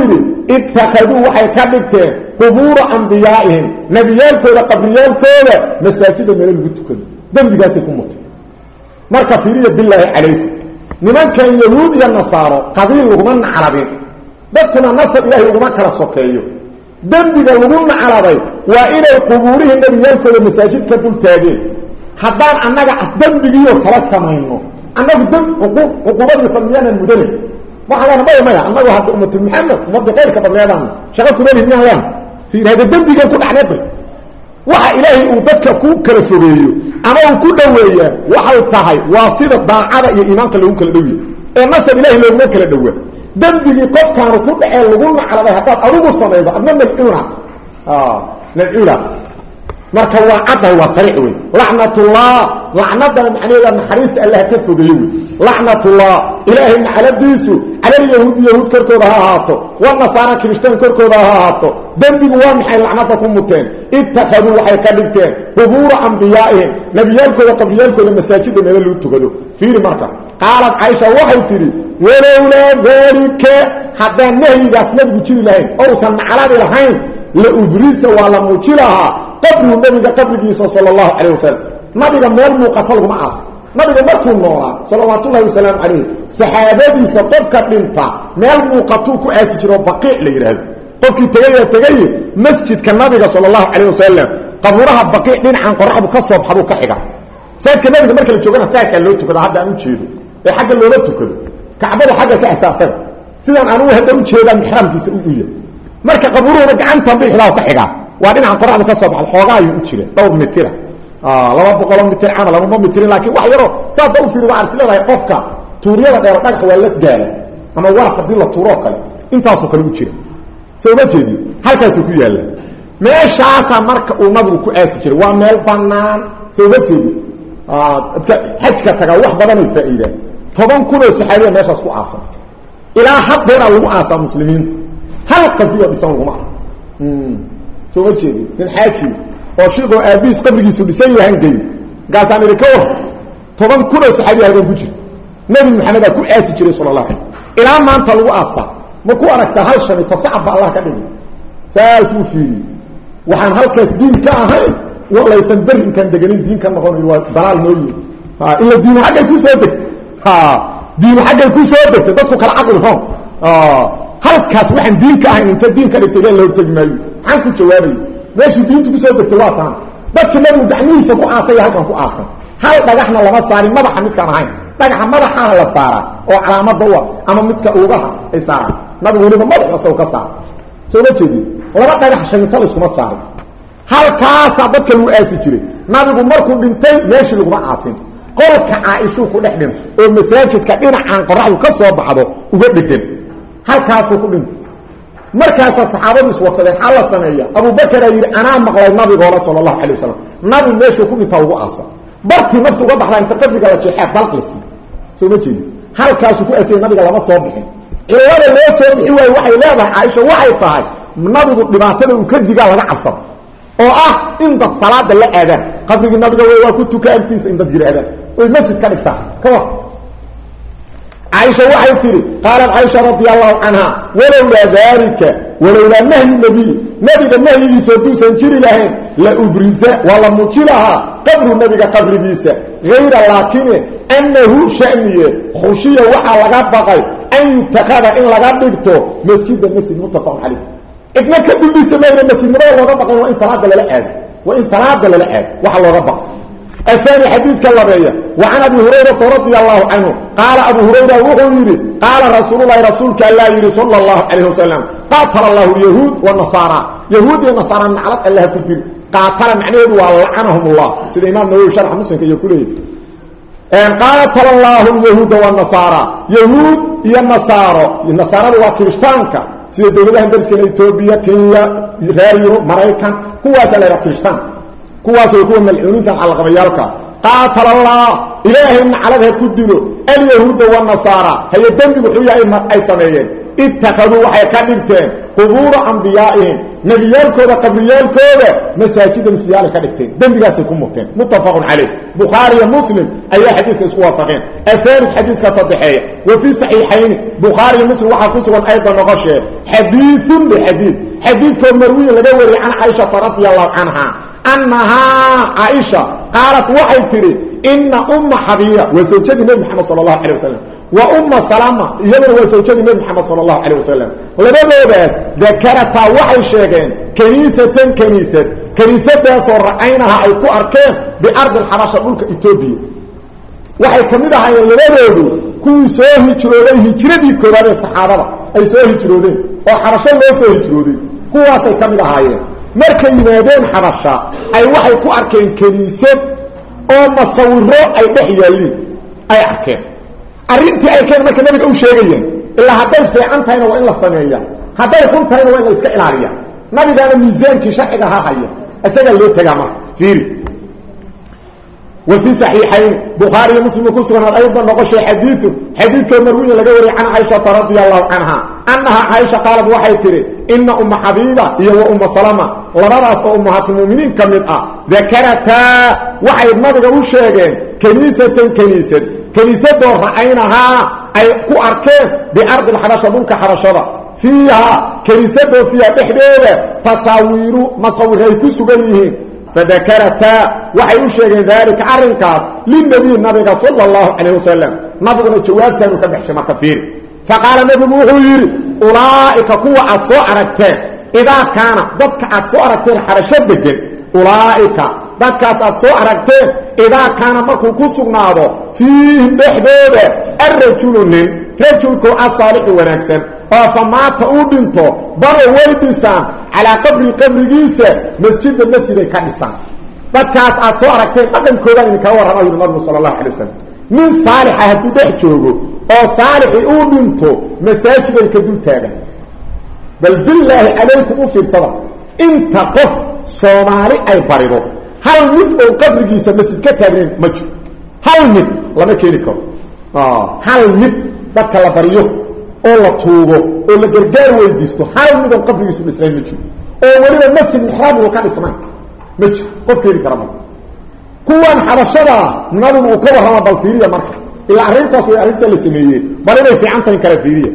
اتخذوا waxay ka dhigteen qubur anbiyaa'ihim nabiyaalkooda qabriyaalkooda masaajida meel lagu tukado dambigaasi ku mutay marka fiiriya billahi alaykum nimankan yahuud iyo nasaaro qabiil laguma nacalabin dadkuna nasab ilaahi laguma kala sokeeyo dambiga lagu nacalabay waa inay qubuurihi nabiyaalkooda masaajidka dul taageen haddaan annaga dambigiyo kala samayno annagu dam uqubadii falmiyana mudanay waxaan ma maya annagu hadda ummatu muhammad ummadda qeyrka badneedaan shaqa ku leeyahay laan fi hada dambiga ku dhacnay waxa ilaahay uu dadka ku kala fogeeyo ama uu ku dhaweeyaa waxay tahay waa sida daacada iyo iimaanka lagu kala dhaweeyo ee nasab ilaahay loogu kala dhaweeyo dambigi qofkaan ku dhacay lagu nacalay hadaad adigu sameeydo adna malcuuna ah malcuuna marka waa cadda waa sariix weey la'natullah la'nadana macnaheedu naxariista allah ka fogeeyo la'natullah ilaahay nacaladiisu ala yahuud yahuud korkooda ha ahaato wa nasaara kristaan korkooda ha ahaato dambigu waa maxay la'nada ku muteen ittakhadu waxay ka dhigteen qubur anbiyaa'ihim nabiyaalkooda qabriyaalkooda masaajida meel lagu tukado fiiri marka qaalad aisha waxay tiri walawla dhalika hadaa nahyigaas nabigu jiri lahayn oo san nacaladi lahayn la ubrisa wala mujilaha qabru nabiga qabrigiisa sallallahu alayhi wasallam nabiga meel muuqatal kuma aas nabiga markuu noolaa sallallahu alayhi wasallam alayhi saxaabadiisa qofka dhinta meel muuqatu ku aasi jiro baqiic la yiraahdo qofkii tagay tagay masjidka nabiga sallallahu alayhi wasallam qaburaha baqiic dhinacan qorraxdu ka soo baxdo ka xiga saadka nabiga marka la joogana saasa loo tukado hadda aan u jeedo ee xagga loola tukado kacbada xagga ka ahtaasay sidaan aan u hadda u jeedaa mixraamkiisa u uya marka qaburuhuna gacanta bixilaa ka xiga waa dhinacan qorraxdu ka soo baxdo xoogaa ayuu u jira dhowr mitir ah laba boqol mitir ama laba mitir laakiin wax yaro saada u fiiriyo arsiladay qofka tuuriyada dheer dhagax waa la gaala ama waraq hadii la tuuro kale intaas oo kale u jira soo ma jeedi halkaas ku yaala meeshaas marka uu nabigu ku aasi jiray waa meel banaan soo ma jeedi ah xajka taga wax badan ay faa'iido toban kun oo saxaabiya meeshaas ku aasan ilaa hadda lagu aasan muslimiin hal qafiyo bisan lagu ma mm soo ma jeedi in xaaji oo shiiqo aabiis qabrigiisu dhisay yahay geey gaasaan ila ka war toban kun oo saxaabiya halkan ku jirta nabi maxamed ku aasi jiray sallallahu alayhi wasallam ilaa maanta lagu aasa ma ku aragta hal shay tasaaba Allah ka dhigay saasu fiiri waxaan halkaas diin ka ahayn walaysan barin kan deganin diin ka noqon waa dalaal nooyi ha ila diin xagga ku soo degtay ha diin xagga ku soo degtay dadku kala aqal faham ah halkaas waxaan diin ka ahayn inta diin ka dhigtay loo tagmaayo waxaan ku jawaabay meeshii diintu ku soo degtay waa taan dadka nabi gacmihiisa ku aasay halkan ku aasan hal dhagaxna lama saarin madaxa midka ahayn dhagaxa madaxa la saara oo calaamad ah ama midka ugaha ay saaraan nabi waliba madaxa soo ka saar soo ma jeedi laba dhagax shaytaan iskuma saarin halkaas dadka lagu aasi jiray nabigu markuu dhintay meeshii lagu aasin qolka Aisha ku dhex dhintay oo masaajidka dhinacan qorraxdu ka soo baxdo uga dhigan halkaas uu ku dhintay markaas saxaabadu is wasadeen alla sameeya Abu Bakar ayir ana maqlay nabiga sallallahu alayhi wasallam nabi meeshu ku dhintay ugu aasa barti naftu uga baxday inta qabriga la jeexay balqisi soo ma jeedi halkaas ku aasay nabiga lama soo bixin ilaa la soo bixi way waxay leedahay Aisha waxay tahay nabigu dhibaatada uu ka diga laga cabsan oo ah in dad salaada la aadaan qabriga nabiga waa ku tukaantiisa in dad yiraahdaan oo masjid ka dhigta kawa عائشة وحي تري قالت عائشة رضي الله عنها ولولا ذلك ولولا نهي النبي نبي النهي يسودو سنجري لهم لأبرز ولا مجلها قبر النبي قبر بيسا غير لكن أنه شأنية خشية وحا لغا بقي أن يتخذ إن لغا بقته مسجد المسجد متفق عليه إذن كدو بيسا مين المسجد مرأة لغا بقي وإن صلاة للأعاد وإن صلاة للأعاد وحا لغا بقي الثاني حديث كاللبية وعن أبي هريرة رضي الله عنه قال أبو هريرة وغيره قال رسول الله رسولك الله يري صلى الله عليه وسلم قاتل الله اليهود والنصارى يهود والنصارى نعلق الله كتير قاتل معنيه ولعنهم الله سيد الإمام نووي شرح مسلم كي يقول قاتل الله اليهود والنصارى يهود يا النصارى النصارى وكريستانك سيد دولة هندرس كنا إثيوبيا كينيا غيره مريكان هو أسأل كريستان كواس يكون ملعونين على قبيالك قاتل الله إلهي إن على ذلك كدلوا اليهود والنصارى هي الدنب بحياء أي سميين اتخذوا وحي كذبتين قبور أنبيائهم nabiyaalkooda qabriyaalkooda masaajida misyaal ka dhigteen dambigaas ay ku muqteen muttafaqun alayh bukhari iyo muslim ayaa xadiiska isku waafaqeen afarid xadiiska sadeexay wa fi sahihayn bukhari iyo muslim waxa ku sugan aydan noqoshe xadiithun bi xadiith xadiithka marwi laga wariyay an aisha radhiyallahu anha annaha aisha qalat waxay tiri inna umma habiba wa zawjati nabi muhammad sallallahu alayhi wasallam wa umma salama iyadoo waa zawjadi nabi muhammad sallallahu alayhi wasallam labadoodaas dakarata waxay sheegeen kaniisatan kaniisad kaniisadaas oo raaynaha ay ku arkeen bi ardil habasha dhulka Itoobiya waxay kamid ahaayeen labadoodu kuwii soo hijrooday hijradii koobaad ee saxaabada ay soo hijroodeen oo habasha loo soo hijrooday kuwaas ay kamid ahaayeen markay yimaadeen habasha ay waxay ku arkeen kaniisad oo masawiro ay dhex yaaliin ay arkeen arintii ay keen marka nabiga u sheegayeen ilaa haday fiican tahayna waa in la sameeyaa haday xun tahayna waa in la iska ilaaliyaa nabigaana miisaankii sharciga ha haya asaga loo tagaa marka fiiri وفي صحيحين بخاري ومسلم كسرنا ايضا نقش حديث حديث كمروي لغا وري عن عائشه رضي الله عنها انها عائشه قالت وحي تري ان ام حبيبه هي وام سلمة لبداس امهات المؤمنين كميدا ذكرتا وحي نبيga u sheegeen kaniisatan kaniisad كنيسة رأيناها أي كو أركان بأرض الحرشة دونك حرشة فيها كنيسة فيها بحديدة تصاوير مصور هيكو سبيهين فذكرتا وحي يشير ذلك عرنكاس للنبي النبي صلى الله عليه وسلم نبغنا جوابتا وكبحش مكفير فقال النبي موحير أولئك كوا أتصو أركان إذا كان ضدك أتصو أركان حرشة بجل أولئك dadkaas aad soo aragteen idaa kaana markuu ku sugnaado fiihim dhexdooda arrajulunin rajulku asaalixi wanaagsan oo famaata uu dhinto baro way dhisaan calaa qabri qabrigiisa masjida masjiday ka dhisaan dadkaas aad soo aragteen dhaqankooda idinka warrama yidhi nabigu sala allahu calay wasalam min saalixa hadduu dhex joogo oo saalixi uu dhinto masaajiday ka dul taagan bal billaahi calaykum u fiirsada inta qof soomaali ay barido hal mid oo qabrigiisa masjid ka taageen ma jiro hal mid lama keeni karo ah hal mid dadka la bariyo oo la tuugo oo la gargaar weydiisto hal mid oo qabrigiisa dhisay ma jiro oo waliba masjid ihraam oo ka dhismay ma jiro qof keeni kara ma kuwan xabashada nabigu uu ka warrama bal fiiriya marka ila arintaas way arinta la sameeyay bal inay fiican tahay kala fiiriya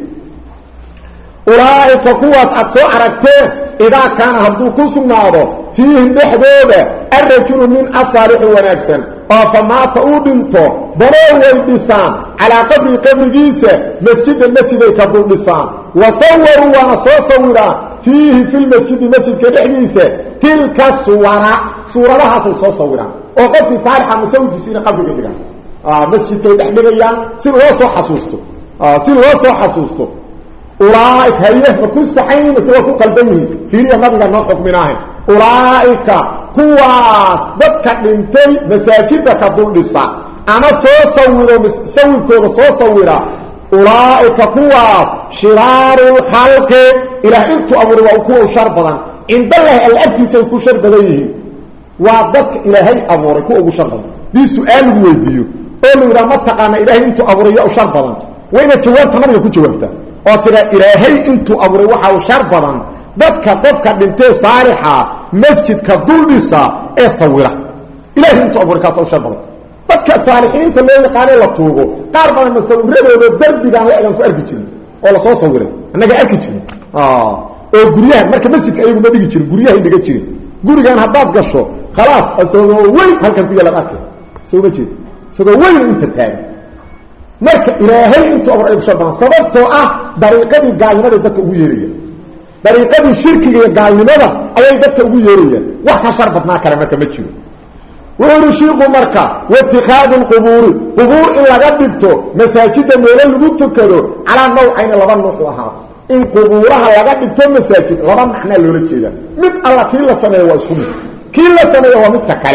أولئك كواس أكسو عركتين إذا كان هدو كسناضو فيهم بحدودة الرجل من أصالح ونكسن فما تؤدنتو بلو والبسان على قبر قبر جيسة مسجد المسجد يكبر بسان وصوروا ونصو صورا فيه في المسجد مسجد كبحديسة تلك الصورة صورة لها سيصو صورا وقد في صالحة مسوي جسين قبر قبر آه مسجد كبحديسة سير وصو حسوستو آه سير وصو حسوستو أولئك هيه وكل سحين سوى قلبيه في النبي نحق منهم أولئك كواس ذكر لنتي مساجدك دول لسا أنا سو صورة سوي كورا سو صورة أولئك كواس شرار الخلق إلى أنتو أمروا وأكوا شربا إن بالله الأبتي سيكون شربا وعدتك إلهي أمروا وأكوا شربا دي سؤال ويديو قولوا إذا ما اتقانا إلهي أنتو أمروا شربا وإن الجواب تمام يكون جوابتا oo tira ilaahay intuu abuuray waxa uu shar badan dadka qofka dhintay saalixa masjidka duldisa ee sawira ilaahay intuu abuuray kaas shar badan dadka saalixiinta loo yaqaan la tuugo qaar badan masawiradooda darbigan la eegan ku arki jirin oo la soo sawiray anaga arki jirin ah oo guriyaha marka masjidka ayagu ma dhigi jirin guriyaha dhiga jirin gurigan hadaad gasho khalaas asoo weyn halkan ku yaala arkay soo ma jeed soo weyn inta taag marka ilaahay intuu abuuray shaban sababtoo ah dariiqadii gaalnimada dadka ugu yeeraya dariiqadii shirkiga iyo gaalnimada ayay dadka ugu yeerayaan wax ka shar badnaa kale marka ma jiro wuxuu marka watikhadu alqubur qubur in laga dhigto masaajida meel lagu tukado ala noocayn laba nooc aha in quburaha laga dhigto masaajid laba macna loo jeeda mid alla kii la sameeyo waa isku mid kii la sameeyo waa mid kale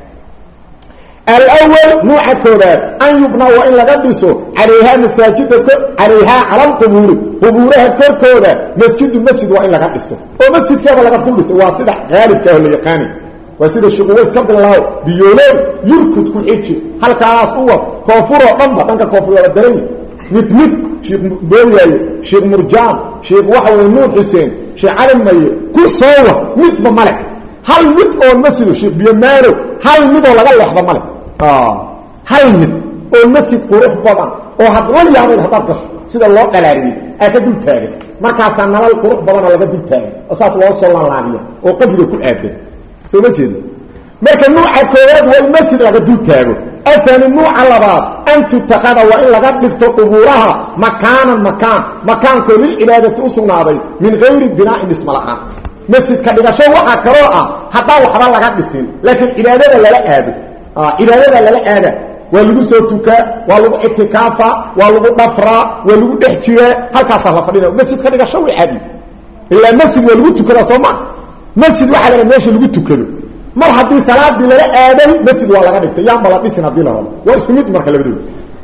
الأول نوع كودات أن يبنى وإن لقدسوا عليها مساجد عليها على القبور قبورها كودات مسجد المسجد وإن لقدسوا ومسجد كيف لقدسوا واسدة غالب كهو يقاني واسدة الشقوات كبد الله بيولين يركض كل حيث هل كاس هو كوفور وقنبة أنك كوفور والدرين mid mid sheekh booyaye sheekh murjaan sheekh waxawe nuur xuseen sheekh cali maye ku soowa midba male hal mid oo masjid sheekh biyamaano hal mid oo laga leexdo male ah hal mid oo masjid qurux badan oo had la yaabay hadda gasho sida loo qalaariyay ay ka dul taagay markaas nalal qurux badan laga dul taagay asaas loo soo laalaadiyo oo qabriga ku aaday soo ma jeedo marka nuuca koowaad waa masjid laga dul taago afani nuuca labaad an tutakhada wa in laga dhigto quburaha makaanan makaan makaan ko lil ibaadati usugnaaday min ghayri bina'in ismalahan masjid ka dhigasho waxa karo ah hadaa waxba laga dhisin laakiin ibaadada lala aado ah ibaadada lala aado waa lagu soo tukaa waa lagu itikaafa waa lagu dhafraa waa lagu dhex jiraa halkaas la fadhiyo masjid ka dhigasho way caadi illa masjid waa lagu tukada Soomaa masjid waxa la meesha lagu tukado mar hadii salaadii lala aaday masjid waa laga dhigtay yaan bala dhisin hadii la rabo waa isku mid marka labadooda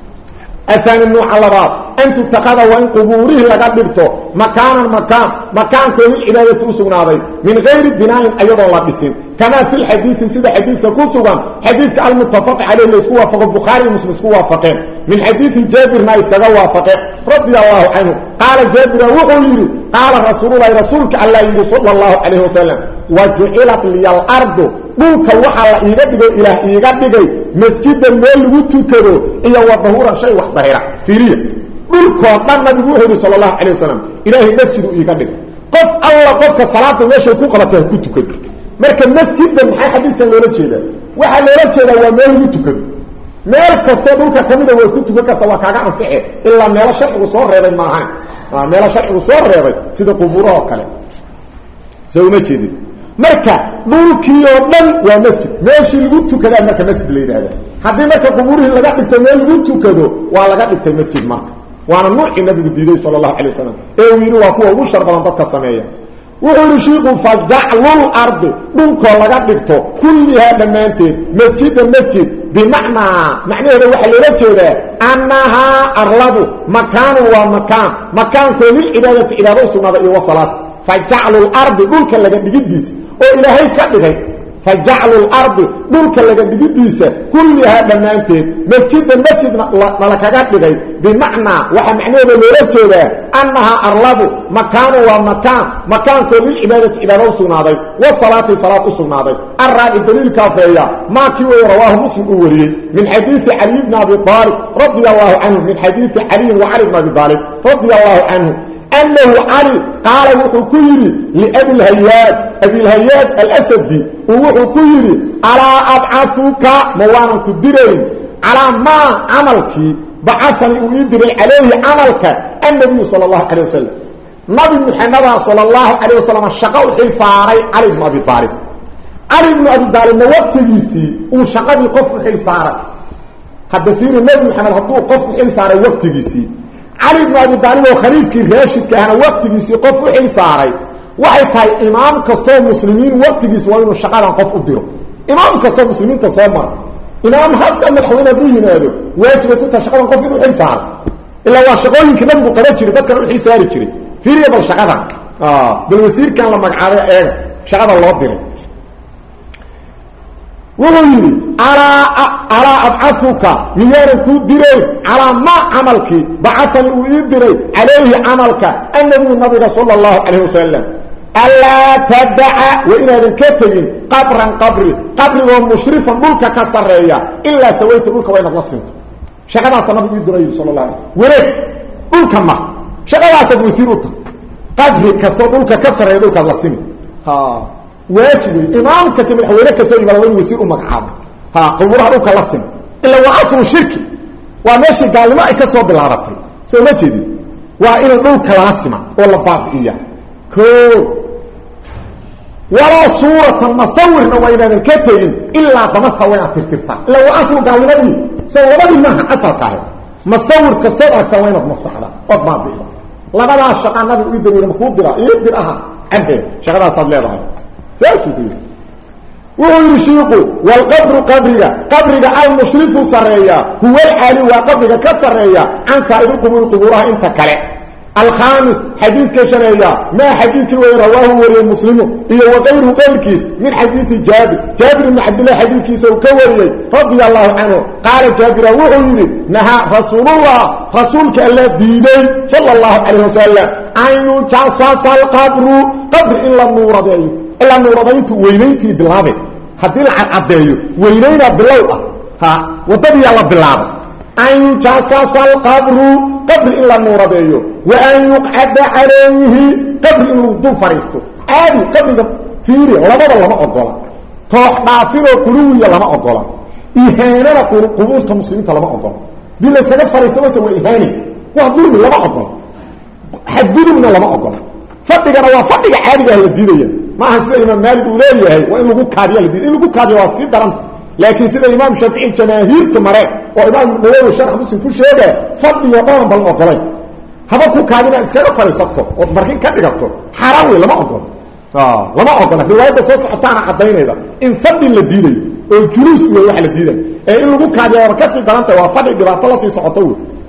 athani nuuca labaad an tutaqada wa in quburihi laga dhigto makaanan makaan makaan ko cibaadatu usugnaaday min ghayri bina'in ayadoo la dhisin kama fi alhadith sida hadithka ku sugan hadithka al-muttafaq alayhi isku waafaqo bukhari muslim isku waafaqeen min hadith jabir ma iskaga waafaqay radiyallahu anhu qala jabir wa yiri qala rasulullah rasulka allah sallallahu alayhi wasallam وجعلت لي الارض dhulka waxa la iiga dhigay ilaah iiga dhigay masjida meel lagu tukado iyo wadahura shay wax dahira fiiriya dhulka dhan nabigu wuxuu sallallahu alayhi wasallam ilaahi masjidu iiga dhigay qof alla qofka salaada meesha ku qabatay ku tukado marka masjida maxay xadiiska loola jeeda waxa loola jeeda waa meel lagu tukado meel kasto dhulka kamida way ku tukan kartaa waa kaaga ansaxay illa meel sharcigu soo reebay ma ahan waa meel sharcigu soo reebay sida quburaha kale soo ma jeedin marka dhulkii oo dhan waa masjid meeshii lagu tukada marka masjid la yiraahdo hadii marka qubuurihi laga dhigto meel lagu tukado waa laga dhigtay masjid marka waana nuuci nabiga diiday sallallahu alayhi wasallam ee wiiri waa kuwa ugu shar badan dadka sameeya wuxuu shiiqu faj'alul ardi dhulka laga dhigto kulliha dhamaanteed masjid masjid bimaana macnaheedu waxa loola jeedaa annaha arladu makaan wa makaan makaan ko lil ibadati ibadatu sunnada iyo salaat faj'alul ardi dhulka laga dhigidis oo ilaahay ka dhigay faj'alul ardi dhulka laga dhigidisa kulliha dhamaanteed masjid masjid la kaga dhigay bimaana waxa macnaheedu loola jeedaa annaha arladu makaan wa makaan makaan ko lil ibadati ibadatu sunnada wa salaati salaat sunnada arra'i dalilka feeya ma ki way rawaahu muslim u wariyay min hadith ali ibn abi talib radiyallahu anhu min hadith ali wa ali ibn abi talib radiyallahu anhu أنه علي قال وحكيري لأبي الهياد أبي الهياد الأسدي وحكيري على أبعثك موانا كدرين على ما عملك بعثني ويدري عليه عملك النبي صلى الله عليه وسلم نبي محمد صلى الله عليه وسلم الشقاء الحصاري علي بن أبي طالب علي بن أبي طالب وقت بيسي وشقاء القفل الحصاري هذا فيني النبي محمد هدوه قفل الحصاري وقت بيسي علي بن أبي طالب وخليفك راشد كان وقتgiisii qof u xil saaray waxay tahay imaam kasto muslimiin waqtigiis waa inuu shaqada qof u diro imaam kasto muslimiinta Soomaa imaam hadda madaxweyne buu yimaado waajib ku tahay shaqada qof inuu xil saaro illa waa shaqooyinka nabigu qaban jiray dadka u xil saari jiray fiiriya bal shaqada ah bal wasiirkan la magacaabay ee shaqada loo diray وهي على على ابعثك مياركو ديري على ما عملك بعثني ويدري عليه عملك النبي النبي صلى الله عليه وسلم الا تدع وان الكتب قبرا قبري قبر ومشرفا ملك كسريا الا سويت ملك وين قصمت شغدا سنبي يدري صلى الله عليه وسلم وريك ملك ما شغدا سبوسيرته قبر كسر ملك كسريا ملك قصمت ها واجب امام كتب الحويره كسر يبلون ويسير مقعاب ها قبورها دو كلا سن الا واصل الشرك وماشي قال ما اي كسو بلارتي سو ما جيدي وا ان دو كلا سما ولا بابيا كو ولا صوره مصور وين الكتب الا تمسك وين ترترتا الا واصل قال لي سو لبدي ما اصل كاي مصور كسر اكتا وين مصحدا بابيا لا بلا شقا النبي يدري المكودرا يدرها عنده شغله صدلها ساسوكي ويرشيق والقبر قبرك قبرك المشرف سريا هو العالي وقبرك كسريا عن سائر القبور قبورها انت كله الخامس حديث كشرية ما حديث رواه وري مسلم إيه وغيره غير كيس من حديث جابر جابر بن عبد الله حديث كيس وكوري رضي الله عنه قال جابر وغيره نهى رسول الله رسولك الذي صلى الله عليه وسلم أن يجصص القبر قبر إلا النور دي إلا النور دي وينينك بالله هدي العبدي وينينا بالله ها وطبي الله بالله أن يجصص القبر قبل إلا النور ديو وأن يقعد عليه قبل إلا الدو فريستو عادي قبل فيري لما لما أقولا طوح نافيرو قلوية لما أقولا إيهاننا قبول المسلمين لما أقولا دي اللي سنة فريستوة وإيهاني وحضورني لما أقولا حدودوا من لما أقولا فضيقنا وفضيق عادي أهل الدينية ما هنسبه إمام مالك أوليه وإن لقوك كادية لدين إن لقوك كادية واسيد درم لكن سيدة إمام شافعي جماهير تمرأ وإمام نووي الشرح مسلم كل شيء فضي وطاهم بالمقلين هذا كو كادنا اسكا فريسته ومركين كدغتو حراوي لما اقول اه لما اقول روايه سو سقطانا عدينيدا ان فضي لديدي او جلوس وي wax la diiday ee in lagu kaadiyo warkasi dalanta waa fadhi dhibaato la sii socoto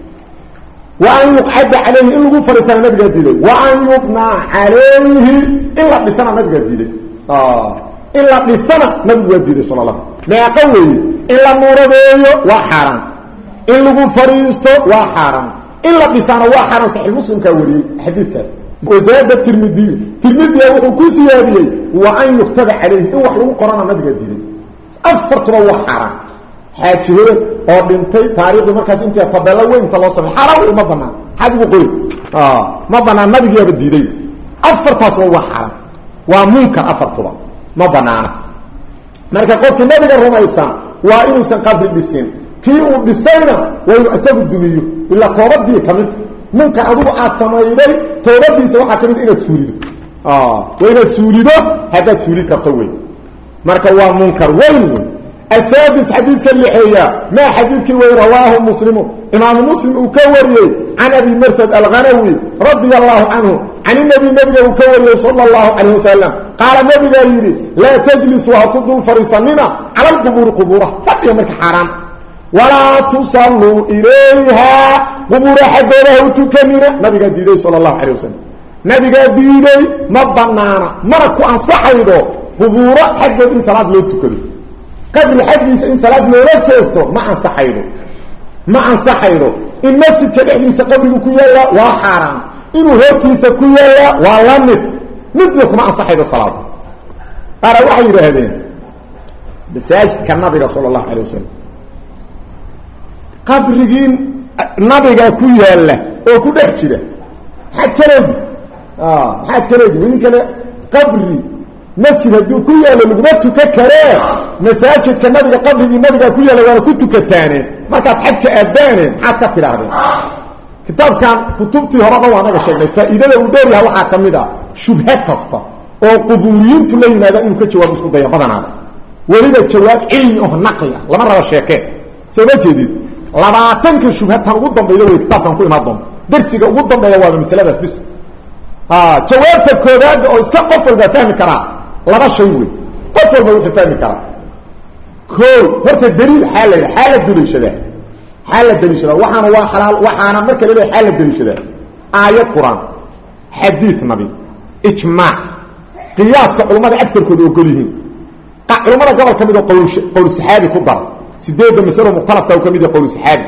وأن يقعد عليه إن لغو فرسان نبقى ديدي وأن يبنى عليه إلا بسنة نبقى ديدي آه إلا بسنة نبقى ديدي صلى الله عليه وسلم ما يقوي إلا مرضيه وحرام إن لغو فريسته وحرام إلا بسنة وحرام صحيح المسلم كوري حديث كذا وزاد الترمذي الترمذي هو كوسي هذه وأن يكتب عليه إن وحلو قرآن نبقى ديدي أفرت وحرام حاجه oo dhintay taariikhda markaas intii tabela weyn ta loo sameey xaraam ma bana xad ugu qoy ah ma bana nabiga diiday afartaas waa xaraam waa munkar afartuba ma banaana marka qofkii nabiga rumaysan waa inuu san qabri dhisin kii uu dhisayna waa inuu asagu dumiyo ila toobadii kamid munkar adugu aad sameeyay toobadiisa waxa kamid inaad suulido ah waa inaad suulido hadaad suuli karto weyn marka waa munkar weyn السادس حديث كاللحية ما حديث رواه مسلم إمام مسلم أكوري عن أبي مرثد الغنوي رضي الله عنه عن النبي النبي أكوري صلى الله عليه وسلم قال النبي غيري لا تجلسوا هكذوا الفريسانين على القبور قبورة فقط يمرك حرام ولا تصلوا إليها قبور حدوره تكمينة نبي قديدي صلى الله عليه وسلم نبي قديدي مبنانا مركوا عن صحيده قبور حدوه صلاة لو تكمي قبل حديث إن صلاة لولا جيستو ما أنصحيره ما أنصحيره إن مسجد كدحديث قبله كيالا وحرام إنه هاتيس كيالا ولمد مثلك ما أنصحيره الصلاة أرى وحي بهذين بساجد كالنبي صلى الله عليه وسلم قبلين نبي كيالا وكدحجله حتى نبي آه حتى نبي وإن كان قبلي مسجد هدو كيالا لقمتو ككراه مساجد كالنبي قبل النبي كيالا وانا كنت كتاني ما كانت حدك أباني حتى تلعبين كتاب كان كتبتي هربا وانا شيء فإذا لو دوريها وحا كمدا شبهات كستا oo qubuuriyiintu la yimaadaan inuu ka jawaabo isku daya badanaada waliba jawaab cilmi oo naqliya lama rabo sheeke soo ma jeedid labaatanka shubhatan ugu dambeeyo way kitaabkan ku imaad doonto darsiga ugu dambeeyo waa mas'aladaas bis ah jawaabta koobaad oo iska qof walba fahmi kara laba shay weey qof walba wuxuu fahmi kara koo horta daliil xaalay xaalad daliishada xaalad daliishada waxaana waa xalaal waxaana marka la leeyahay xaalad daliishada aayad quraan xadiis nabi ijmaa قياس علماء أكثر كده وكلهم علماء قبل كم قول قول الصحابي كبر سديد مسيره مختلف تو كم قول الصحابي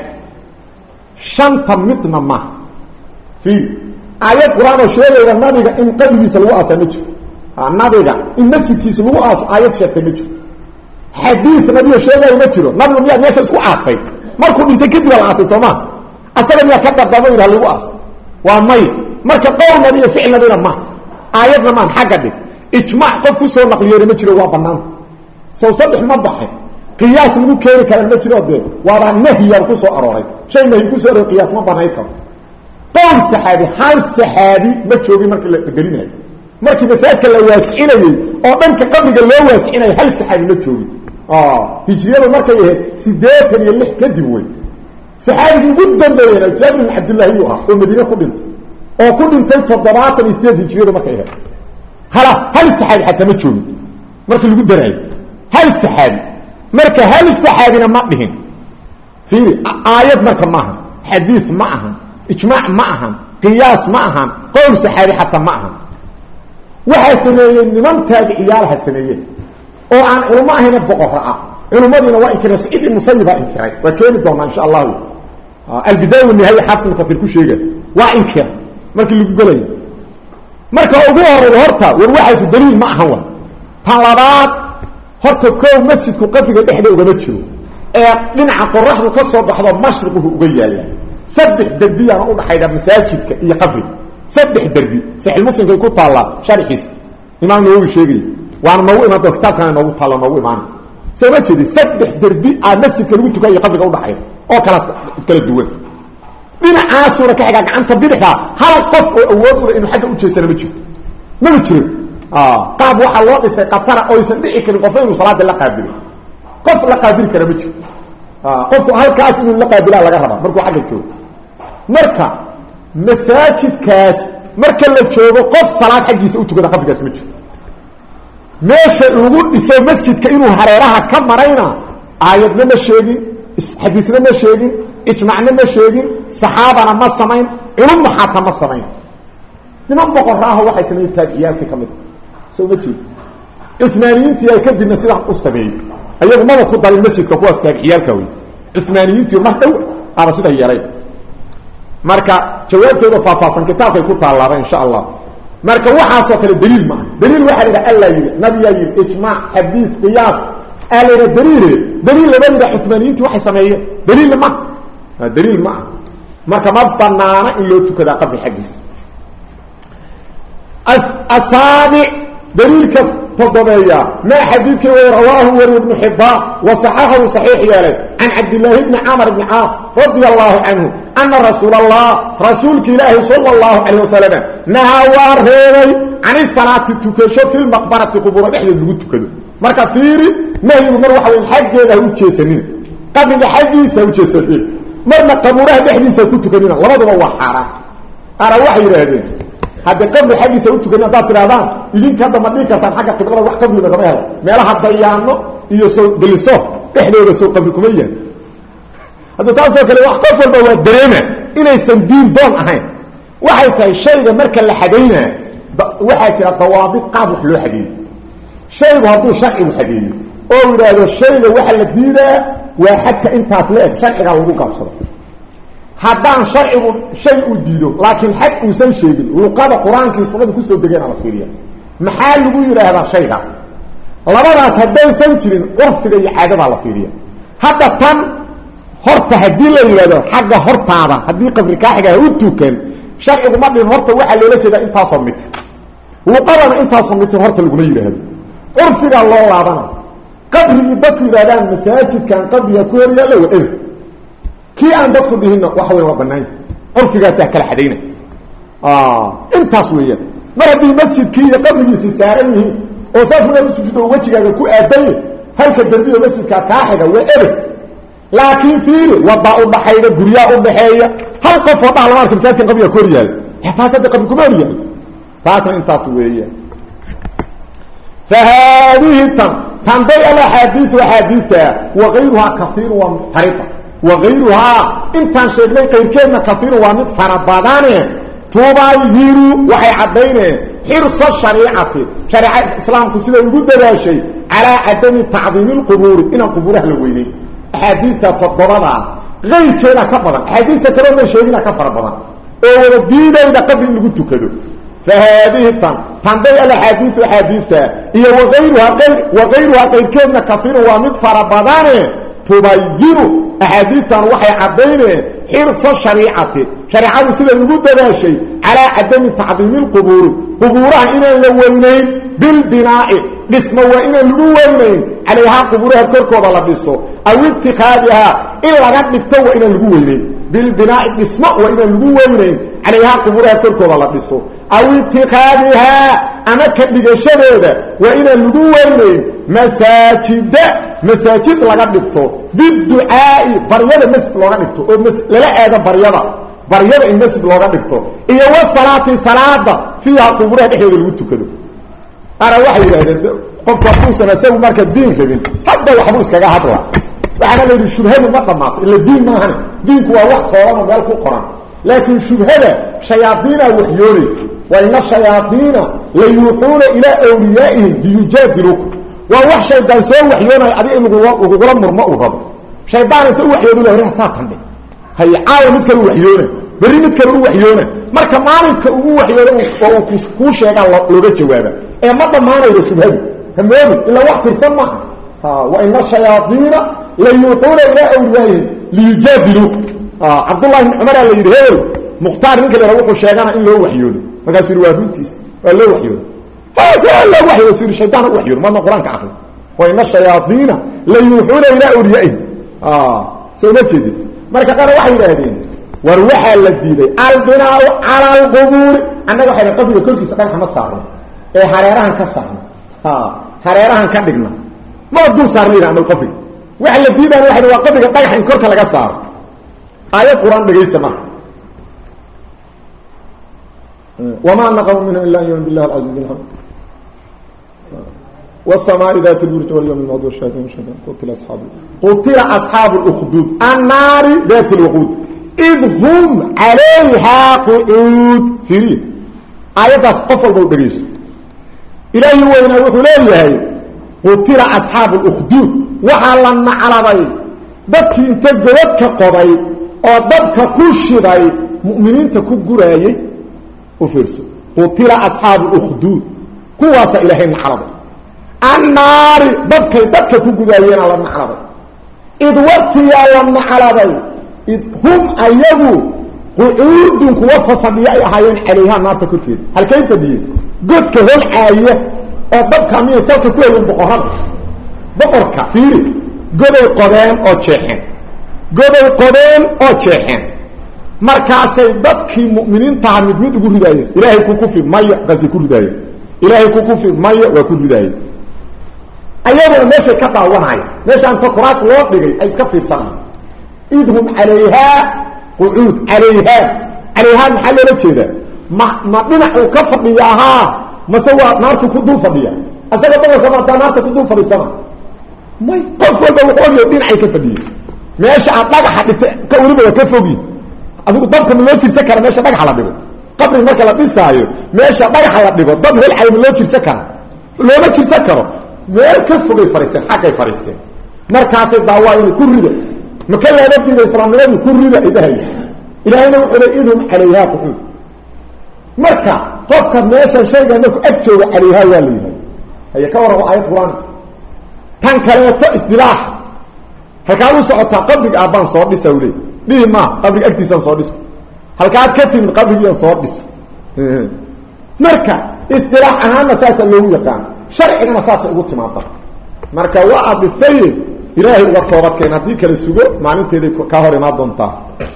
شنطة متنا ما في آيات قرآن وشيء النبي إن قلبي سلوا أسمته النبي إن نفسك في سلوا أس آيات شتمته حديث النبي شيء يمتره نبي مياه ناس سوا عصي مركو بنت كذب العصي سما أصلا يا كذب ضمير هلوا أس وماي مركو قول النبي فعل النبي ما آيات ما حاجة إجماع قف كسر نقليه ما جرى وابنان سو صدق ما بحي قياس لو كيري كلام ما جرى ده وابا نهي كسر أروري شيء ما يكسر قياس ما بناي كم قول صحابي حال صحابي ما تشوفي مرك الجريمة مرك مساك اللي واسعينه أو أنك قبل اللي واسعينه هل صحابي ما تشوفي آه هجريه مرك إيه سدات اللي كدبوي صحابي جدا بينه جابر بن عبد الله يوها والمدينة كلنت أو كلنت تفضلات الاستاذ هجريه مرك إيه خلاص هل السحابي حتى ما تشوفي مركه اللي قدراي هل السحابي مركه هل السحابي ما بهن في ايات مركه معها حديث معها اجماع معها qiyaas ma ahan qowl saxaabi xataa ma ahan waxa sameeyeen niman taagiciyaalaha sameeyeen oo aan culimo ahayna boqorra ah culimadina waa inkireen Saciid ibn Musayyib inkiray wa keeni doona insha Allah al-bidaaya wa nihaaya xafid al-kafir ku sheegay waa inkir markii lagu galay marka ugu horeeyo horta war waxa daliil ma ahan tan labaad horta koow masjidku qafiga dhexda uga jiro ee dhinaca qoraxdu ka soo baxdo mashriqu uga yaala saddex darbi aan u dhaxayda masaajidka iyo qafiga saddex darbi sahih muslim ku taala sharxiis imaam Nawawi sheegay waan Nawawi ma kitaabkan Nawawi taala Nawawi maan soo ma jeedi saddex darbi aan masjidka lagu tukayo qafiga u dhaxay oo kala kala duwan dhinacaas suura ka xiga gacanta bidixda hal qof oo awood u leh inuu xagga u jeesano ma jiro ma jiro ah qaab waxa loo dhisay qatara oo isan dhici karin qof inuu salaada la qaabilo qof la qaabili kara ma jiro ah qofku halkaas inuu la qaabila laga raba markuu xagga joogo marka masaajidkaas marka la joogo qof salaad xagiisa u tukada qafigaas ma jiro meesha lagu dhisay masjidka inuu hareeraha ka marayna aayadna ma sheegin xadiisna ma sheegin ijmaacna ma sheegin saxaabana ma samayn culum xataa ma samayn niman boqorraaha waxay sameeyeen taagiyaalka kamid soo ma jeed Uthmaaniyiintii ay ka dibna sida u sameeyay ayagu ma ku dalin masjidka kuwaas taagiyaalka way Uthmaaniyiintii mar dhow ama sida yaray marka jawaabtooda faahfaahsan kitaabkay ku taalaaba insha Allah marka waxa soo kale daliil ma daliil waxa la Allah yiri nabiga yiri ijmaac hadith qiyaas alina daliil daliil labada Uthmaaniyiintii waxay sameeyeen daliil ma daliil ma marka ma banaana in loo tukada qabri xaqiis أصابع دليل كالتضبية ما حديث رواه ابن حبان وصححه صحيح يالي عن عبد الله بن عمر بن عاص رضي الله عنه أن رسول الله رسولك الله صلى الله عليه وسلم نهى وارهي عن الصلاة التكشف في المقبرة قبور الإحدى التكشف مركا فيري نهي مروحة الحج له وجيسنين قبل الحج سوجيسنين مرنا قبورها الإحدى سوكتكنين الله ماذا هو حارة أنا وحي رهدين هذا قبل حاجه سويته كنا ضاط رادان idin ka dama dhig kartaan xagga qiblada wax qabli laga helo meelaha dayaano iyo soo geliso dhexdooda soo qabli kuma yahay hada taasoo kale wax qof walba waa dareema inaysan diin doon ahayn waxay tahay shayga marka la xadeeyna waxa jira dawaabid qaab wax loo xadeeyo shaygu haduu sharci u xadeeyo oo yiraahdo shayga waxa la diidaa waa xadka intaas leeg sharciga lagu qabsado haddaan sharcigu shay u diido laakiin xad uusan sheegin luqada quraanka iyo sunnada ku soo degeen ala fiiriya maxaa lagu yiraahdaa shaygaas labadaas haddaysan jirin qurfiga iyo caadada la fiiriya hadda tan horta hadii la yiraahdo xagga hortaada hadii qabri ka xiga u tukan sharcigu ma dhin horta waxa loola jeedaa intaas oo mid luqadana intaas oo mid horta lagu yiraahdo qurfiga loo laabana qabri dadku yiraahdaan masaajidkan qabriga ku horiya la wada kii aan dadku dhihino waxa weyn waa banaan urfigaas kala xadayna ah intaas weeyaan mar hadii masjidkii iyo qabrigiisa saaran yihiin oo saafuna masjidka wajigaaga ku aaday halka darbiga masjidka ka xiga waa ebe laakiin fiiri wada u dhaxayda guriya u dhaxeeya hal qof oo dhaxal markii masjidka qabriga ku horiyaal taas hadda qabri kuma horiyaal taas intaas weeyaan فهذه تم تنبي على حديث وحديثها وغيرها كثير ومضطربه وغيرها انت شيغلي غير كلمه كثير ومد فربادانه توبا ييرو وحي عدينه حرص الشريعه شريعه الاسلام كسيده ugu daraashay على عدم تعظيم القبور ان قبورها لويني حديث تفضلها غير كده كبر حديث كلام شيغنا كفر بدن او وديده قبل لو تكدو فهذه التم تنبي على حديث وحديثها هي وغيرها غير وغيرها غير كلمه كثير ومد فربادانه تبين احاديثا وحي عدينه حرص الشريعه شريعه سيده لو دداشي على عدم تعظيم القبور قبورها ان لوينين بالبناء اسمه وان لوينين عليها قبورها كركودا لا ديسو او اتخاذها الا قد دغتو ان لوينين بالبناء اسمه وان لوينين عليها قبورها كركودا لا ديسو او اتخاذها انا كدغشدودا وان لوينين مساجد مساجد laga dhigto bidduaa baryada masjid looga dhigto oo la aado baryada baryada in masjid looga dhigto iyo wasalaati salaada fiha quburaha dhexdeeda lagu tukado ara waxa yiraahdeen qofka ku sanasay marka diin rabin hadda waxbu iskaga hadla waxana leeyahay shubhadu ma dhamaatay ila diin ma ahan diinku waa wax kooban oo meel ku qoran لكن شبهة شياطين وحيونيس وإن الشياطين ليوحون إلى أوليائهم ليجادلوكم ووح شيطان سوى وحيونا أدي وقرم مرمى الرب شيطان انت وحيونا له ريح ساطن دي هي عاوة متكر وحيونا بري متكر وحيونا مركا مالك وحيونا وكوش يقع لغة جوابا ايه مدى مانا إلى شبهه همامي إلا وقت السمع وإن الشياطين ليوحون إلى أوليائهم ليجادلوكم آه عبد الله بن عمر اللي يرهيل مختار منك اللي روحوا الشيطان إلا هو وحيونا ما قال سيروا بنتيس قال له وحيونا هذا الله وحي وسير الشيطان وحي ما القرآن كأخذ وإن الشياطين ليوحون إلى أوليائهم آه سوما جدي مركا قال وحي لهذين والوحي الذي البناء على القبور أنه وحي قبل كل كيس قال حمد صارنا إيه حريرها كسرنا آه حريرها كدقنا ما بدون صارنا عند القفل وحي الذي ده وحي وقفل قال حين كرك لقى صار آيات قرآن بقيت معه وما نقم منهم إلا أن يؤمن بالله العزيز الحمد والسماء ذات البرج واليوم الموعود والشهادة والشهادة قتل أصحاب قتل أصحاب الأخدود النار ذات الوقود إذ هم عليها قعود في آيات أصحاب البرج إلهي وإن وحليه قتل أصحاب الأخدود وحالنا على ذي ذاتك انت قوتك قضي وذاتك كشضي مؤمنين تكون قرأي وفرسوا قتل أصحاب الأخدود كواس إلهينا على ذي النار بدك بدك كغدايين على النار اذ وقتيا لما على اذ هم ايغو قعود كوفف بيا هايين عليها النار تكركيد هل كيف دي قد كهل عايه او بدك مي سلك كوين بقهر بقر كثير قد القران او جهن قد القران او جهن markaasay dadkii mu'miniinta mid mid ugu ridaayeen ilaahay ku kufi maya qasi ku ridaayeen ilaahay ku kufi maya waa ku ridaayeen ayagoo meesha ka daawanay meesha anta kuraas loo dhigay ay iska fiirsanayaan idhum alayha qu'ud alayha alayha maxaa loo jeeda ma ma dhinac uu ka fadhiyaha masawa naartu ku dul fadhiya asaga dadka ma naartu ku dul fadhisana may qof walba wuxuu yahay dhinac ka fadhiya meesha aad dhagaxa dhigtay ka wariba ka fogi adigu dadka ma loo jirsan kara meesha dhagaxa la dhigo qabri marka la dhisaayo meesha dhagaxa la dhigo dad hel ay loo jirsan kara looma jirsan karo meel ka fogay fariisteen xaqay fariisteen markaasay daawayeen ku rida marka la dadka islaamnimadu ku rida idahay ilaahayna wuxuu leeyahay idhum calayha qu'ud marka qofka meesha shayga markuu ag joogo calayha waa leeyahay ay ka warqo ayad quraan tan kaleeto isdilaax halka uu socota qabriga aabaan soo dhisawlay dhii ma qabriga agtiisa soo dhis halkaad ka timid qabriga soo dhis marka isdilaax ahaan asaas loo yaqaan sharciga asaas ugu timaada marka waa adistay ilaahay uga toobadkeen hadii kala sugo maalinteeda ka hor imaad doonta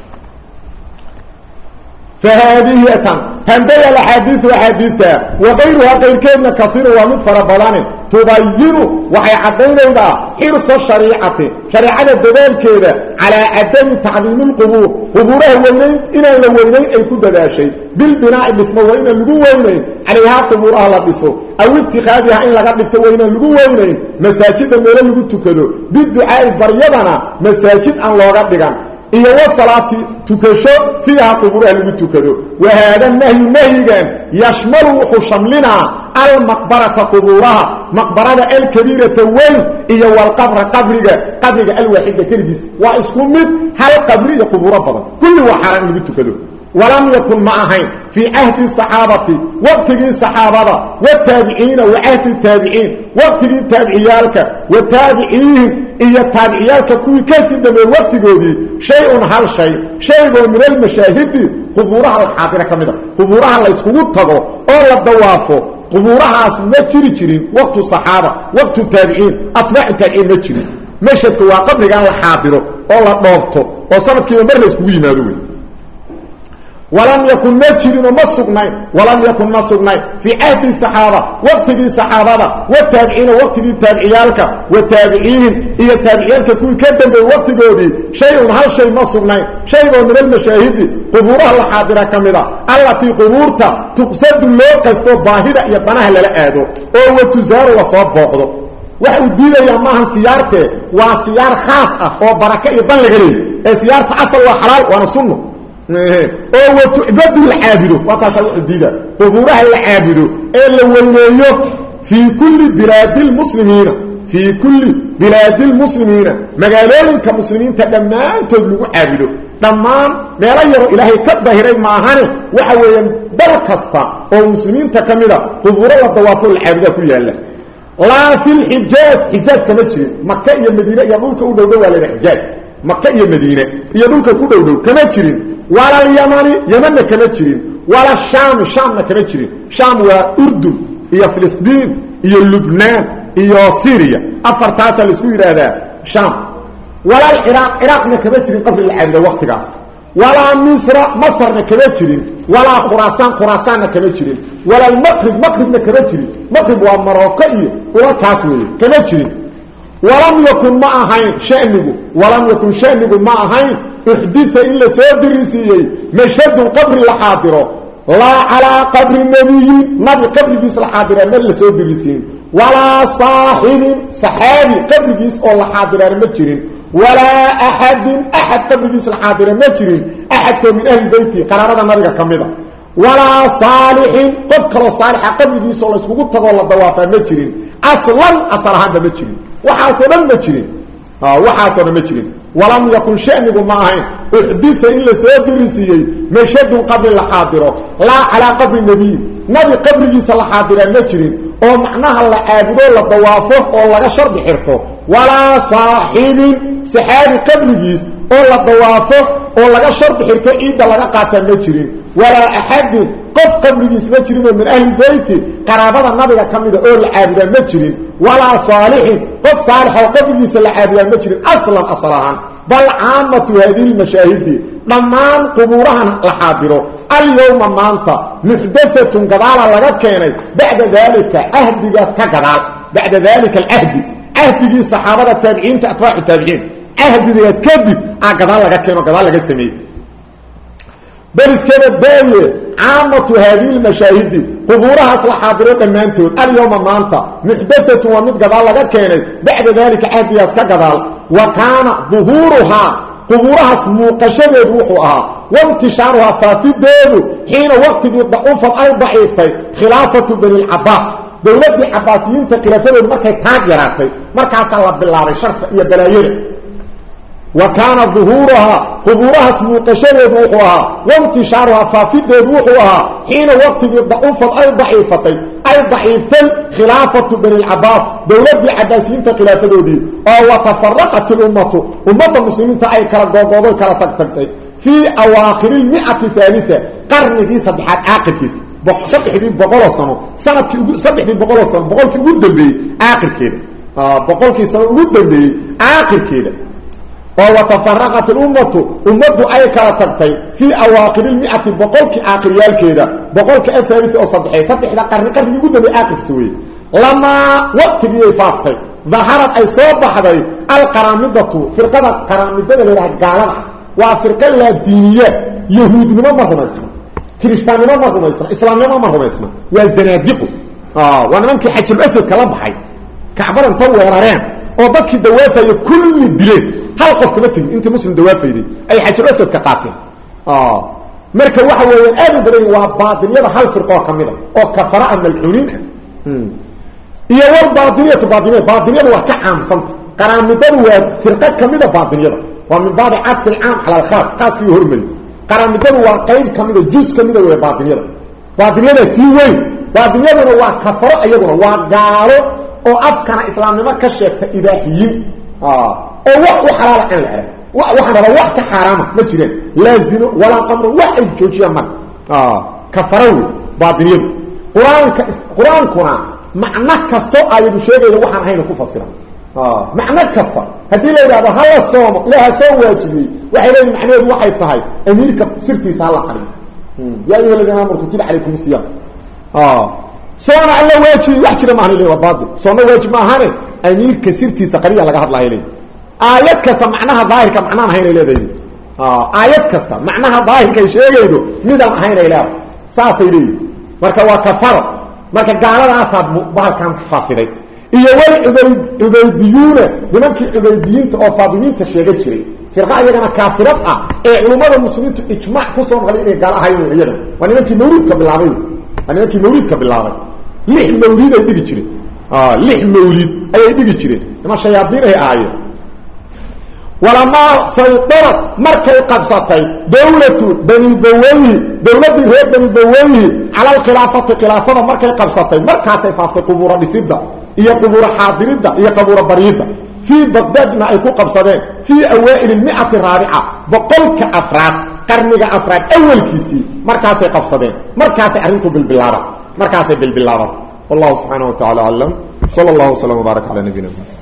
فهذه أتم تنبيه الحديث وحديثها وغيرها غير كيدنا كثير ومن فربلان تبين وحي عدين إذا حرص الشريعة شريعة الدبال كذا على عدم تعظيم القبور قبوره وينين إنا الوينين أي كد ذا شيء بالبناء باسمه وإن اللقوينين عليها قبورها لبسه أو اتخاذها إن لقد التوين اللقوينين مساجد من اللقوت كذو بالدعاء بريضنا مساجد أن لغد لغان إيه وصلاتي تكشو فيها قبورها اللي تكدو وهذا النهي نهيا يشمل وحشملنا المقبرة قبورها مقبرة الكبيرة وين إيه والقبر قبرها قبرها الوحيدة كربس واسكمت هل قبرها قبورها بضا كل وحرام اللي تكدو ولم يكن معهم في عهد الصحابة وقت الصحابة والتابعين وعهد التابعين وقت التابعيالك والتابعين إيا التابعيالك كوي كاسد من وقت قودي شيء هل شيء شيء من المشاهد قبورها الحاضرة كمدا قبورها اللي يسكوت تغو أولا الدوافو قبورها اسمه جري جرين وقت الصحابة وقت التابعين أطباع التابعين مجري مشهد قبل قال الحاضرة أولا الضوابطو وصنت كيما مرة يسكوين هذوين ولم يكن مجرين ومسقنين ولم يكن مسقنين في عهد الصحابة وقت الصحابة والتابعين وقت التابعيالك والتابعين إيا التابعيالك كل كدن بوقت قولي شيء هل شيء مسقنين شيء من المشاهد قبورها الحاضرة كاملة التي قبورتها تقصد الله قصده باهدة يبناها للآدو أو تزار وصاب بعضه وحو الدينة يماها سيارته وسيار خاصة وبركة يضل غريب سيارة أصل وحلال وانا سنه oo watu'badu al-aabidu wa tasaawudiida quburaha al-aabidu ee la waleeyo fi kulli bilaadil muslimiina fi kulli bilaadil muslimiina magaalooyinka muslimiinta dhamaantood lagu caabido dhamaan meelo yar ilaahay ka dahiray maahane waxa weeyaan dal kasta oo muslimiinta kamida quburada dawaafo al-aabida ku yaala la fil hijaz hijaz kama jirin makka iyo madiina iyo dhulka u dhowdhow waa leeyahay hijaz makka iyo madiina iyo dhulka ku dhowdhow kama jirin wala yamani yamanna kama jirin wala sham shamna kama jirin sham waa urdun iyo filistiin iyo lubnaan iyo syria afartaas la isku yiraahdaa sham wala iraq iraqna kama jirin qabl al-aabida waqtigaas wala misra masrna kama jirin wala khurasan khurasanna kama jirin wala al-maghrib maghribna kama jirin maghrib waa maroko iyo wala taas weeye kama jirin walam yakun ma ahayn shanigu walam yakun shanigu ma ahayn uhditha illa sawdirisiyi mashhad qabr al-hadiro la ala qabr an-nabiy nabi qabrigiis al-hadira ma la sawdirisiin wala sahib sahabi qabrigiis oo la hadira ma jirin ولا أحد أحد قبل الحاضر مجرين أحد من أهل بيتي قرارة النبي كمذا ولا صالح قفكر صالح قبل يسول اسمه تقول الضوافة مجرين أصلا أصلا هذا مجرين وحاصلا مجرين آه وحاصلا مجرين ولم يكن شأنه معهم احدث إلا سيد الرسيي مشهد قبل الحاضر لا على قبل النبي نبي قبل يسول الحاضر مجرين oo macnaha la aabudo la dawaafo oo laga shardi xirto wala saaxiib saxaabi qabligiis oo la dawaafo oo laga shardi xirto ciida laga qaata ma jirin wala ahad qof qabligiis ma jirin min ahli beyti qaraabada nabiga kamida oo la aabudo ma jirin wala saalih qof saalih oo qabligiis la aabudo ma jirin aslan asalahan bal aamatu hadhihi mashahidi dhamaan quburahan la xaadiro al-yawma maanta muhdathatun qadaala laga keenay bacda dalika ahdigaas ka gadaal bacda dalika al-ahd ahdigii saxaabada tabiiciinta atbaacu tabiiciin ahdigaas kadib aa gadaal laga keeno gadaal laga sameeyay bariskada daaye aamatu hadhihi mashahidi quburahaas la xaadiro dhamaantood al-yawma maanta muhdathatun wa mid gadaal laga keenay bacda dalika ahdigaas ka gadaal wa kana dhuhuruha قبورها موقشده وحوها وانتشارها فافيده حين وقت ضعفت اي ضعيفتي خلافه بني العباس دولة عباسيين تقرفوا مركز تاجراتي مركز الله بالله شرط يا بلاير وكان ظهورها قبورها موقشده وحوها وانتشارها فافيده وحوها حين وقت ضعفت اي ضعيفتي اي ضعيفتي خلافه بني العباس دولة عباسيين تقرفوا دي او وتفرقت الامه امه المسلمين اي كلا غوغودو كلا تغتغتي في اواخر المئة الثالثه قرن دي صدحات عاقدكيس صدحدي بقول سنه سنه صدحدي بقول سنه بقولكي ugu dambeeyay aakhirkeeda ah بقولكي سنه ugu dambeeyay aakhirkeeda oo وتفرقت الامه امه اي كلا تغتي في اواخر المئة بقولكي aakhiriyalkeeda بقولكي الثالثه او صدحي صدحدا قرن قرن ugu dambeeyay aakhirkiisa لما وقت دي فافتي ظهرت اي صوب حدي القرامده فرقه قرامده لها قالها وفرقه لا دينيه يهود ما مرهمسنا كريستيان ما مرهمسنا اسلام ما مرهمسنا وازدنادق اه وانا ممكن حج الاسود كلا بخاي كعبر انت ويرارين او ددك دوافه كل دليل هل قف كما تجي انت مسلم دوافيدي اي حج الاسود كقاتل اه marka waxa weeyaan aad badan waa baadiliyada hal firqo kamida oo kafara malcuunin iyo war baadiliyada baadiliyada baadiliyada waa ka caamsan qaraamidadu waa firqa kamida baadiliyada waa min baad aad fil aam ala al-khas qaski hormali qaraamidadu waa qayb kamida juz kamida waa baadiliyada baadiliyada si weyn baadiliyada waa kafaro ayaguna waa gaalo oo afkana islaamnimo ka sheegta ibaahiyin ah oo wax u xalaal aan la arag waxana wax ka xaraam ma jireen laazino wala qamr wax ay joojiyaan mar ah kafaro baadiliyada quraanka quraankuna macna kasto ayuu sheegay waxaan hayna ku fasira ah macna kasta hadii la yiraahdo hal soom ilaaha soo waajibi waxay leeyihiin macnaheedu waxay tahay amiirka sirtiisa la qarin ya ayu ladina amru kutiba alaykum siyam ah soona alla waajibi wax jira ma ahayn waa baadil soona waajib ma ahayn amiirka sirtiisa qariya laga hadlaayay aayad kasta macnaha daahirka macnaha hayna leedahay ah aayad kasta macnaha daahirka sheegaydo midaan hayna ilaahay saasay leeyihiin marka waa kafaro marka gaaladaas bahalkan faafiday iyo wal ubaydiyuuna nimankii ubaydiyiinta oo faadimiinta sheega jiray firqa iyagana kaafirad ah ee culimada muslimiintu ijmaac ku soo qali inay gaal ahaayeen iyada waa nimankii mawlidka bilaabay waa nimankii mawlidka bilaabay lix mawlid ay dhigi jireen ah lix mawlid ay dhigi jireen nima shayaadiin ay ahaayeen ولما سيطرت مركي قبصتي دولة بني بويه دولة ريب بني بويه على الخلافة خلافة مركي قبصتي مركا سيفافت قبورة بسيدة هي قبورة حاضرة هي قبورة بريدة في بغداد ما يكون قبصتين في أوائل المئة الرابعة بقولك أفراد قرنك أفراد أول كيسي مركا سيقبصتين مركا سيحرمتوا بالبلارة مركا سيبالبلارة والله سبحانه وتعالى علم صلى الله وسلم وبارك على نبينا محمد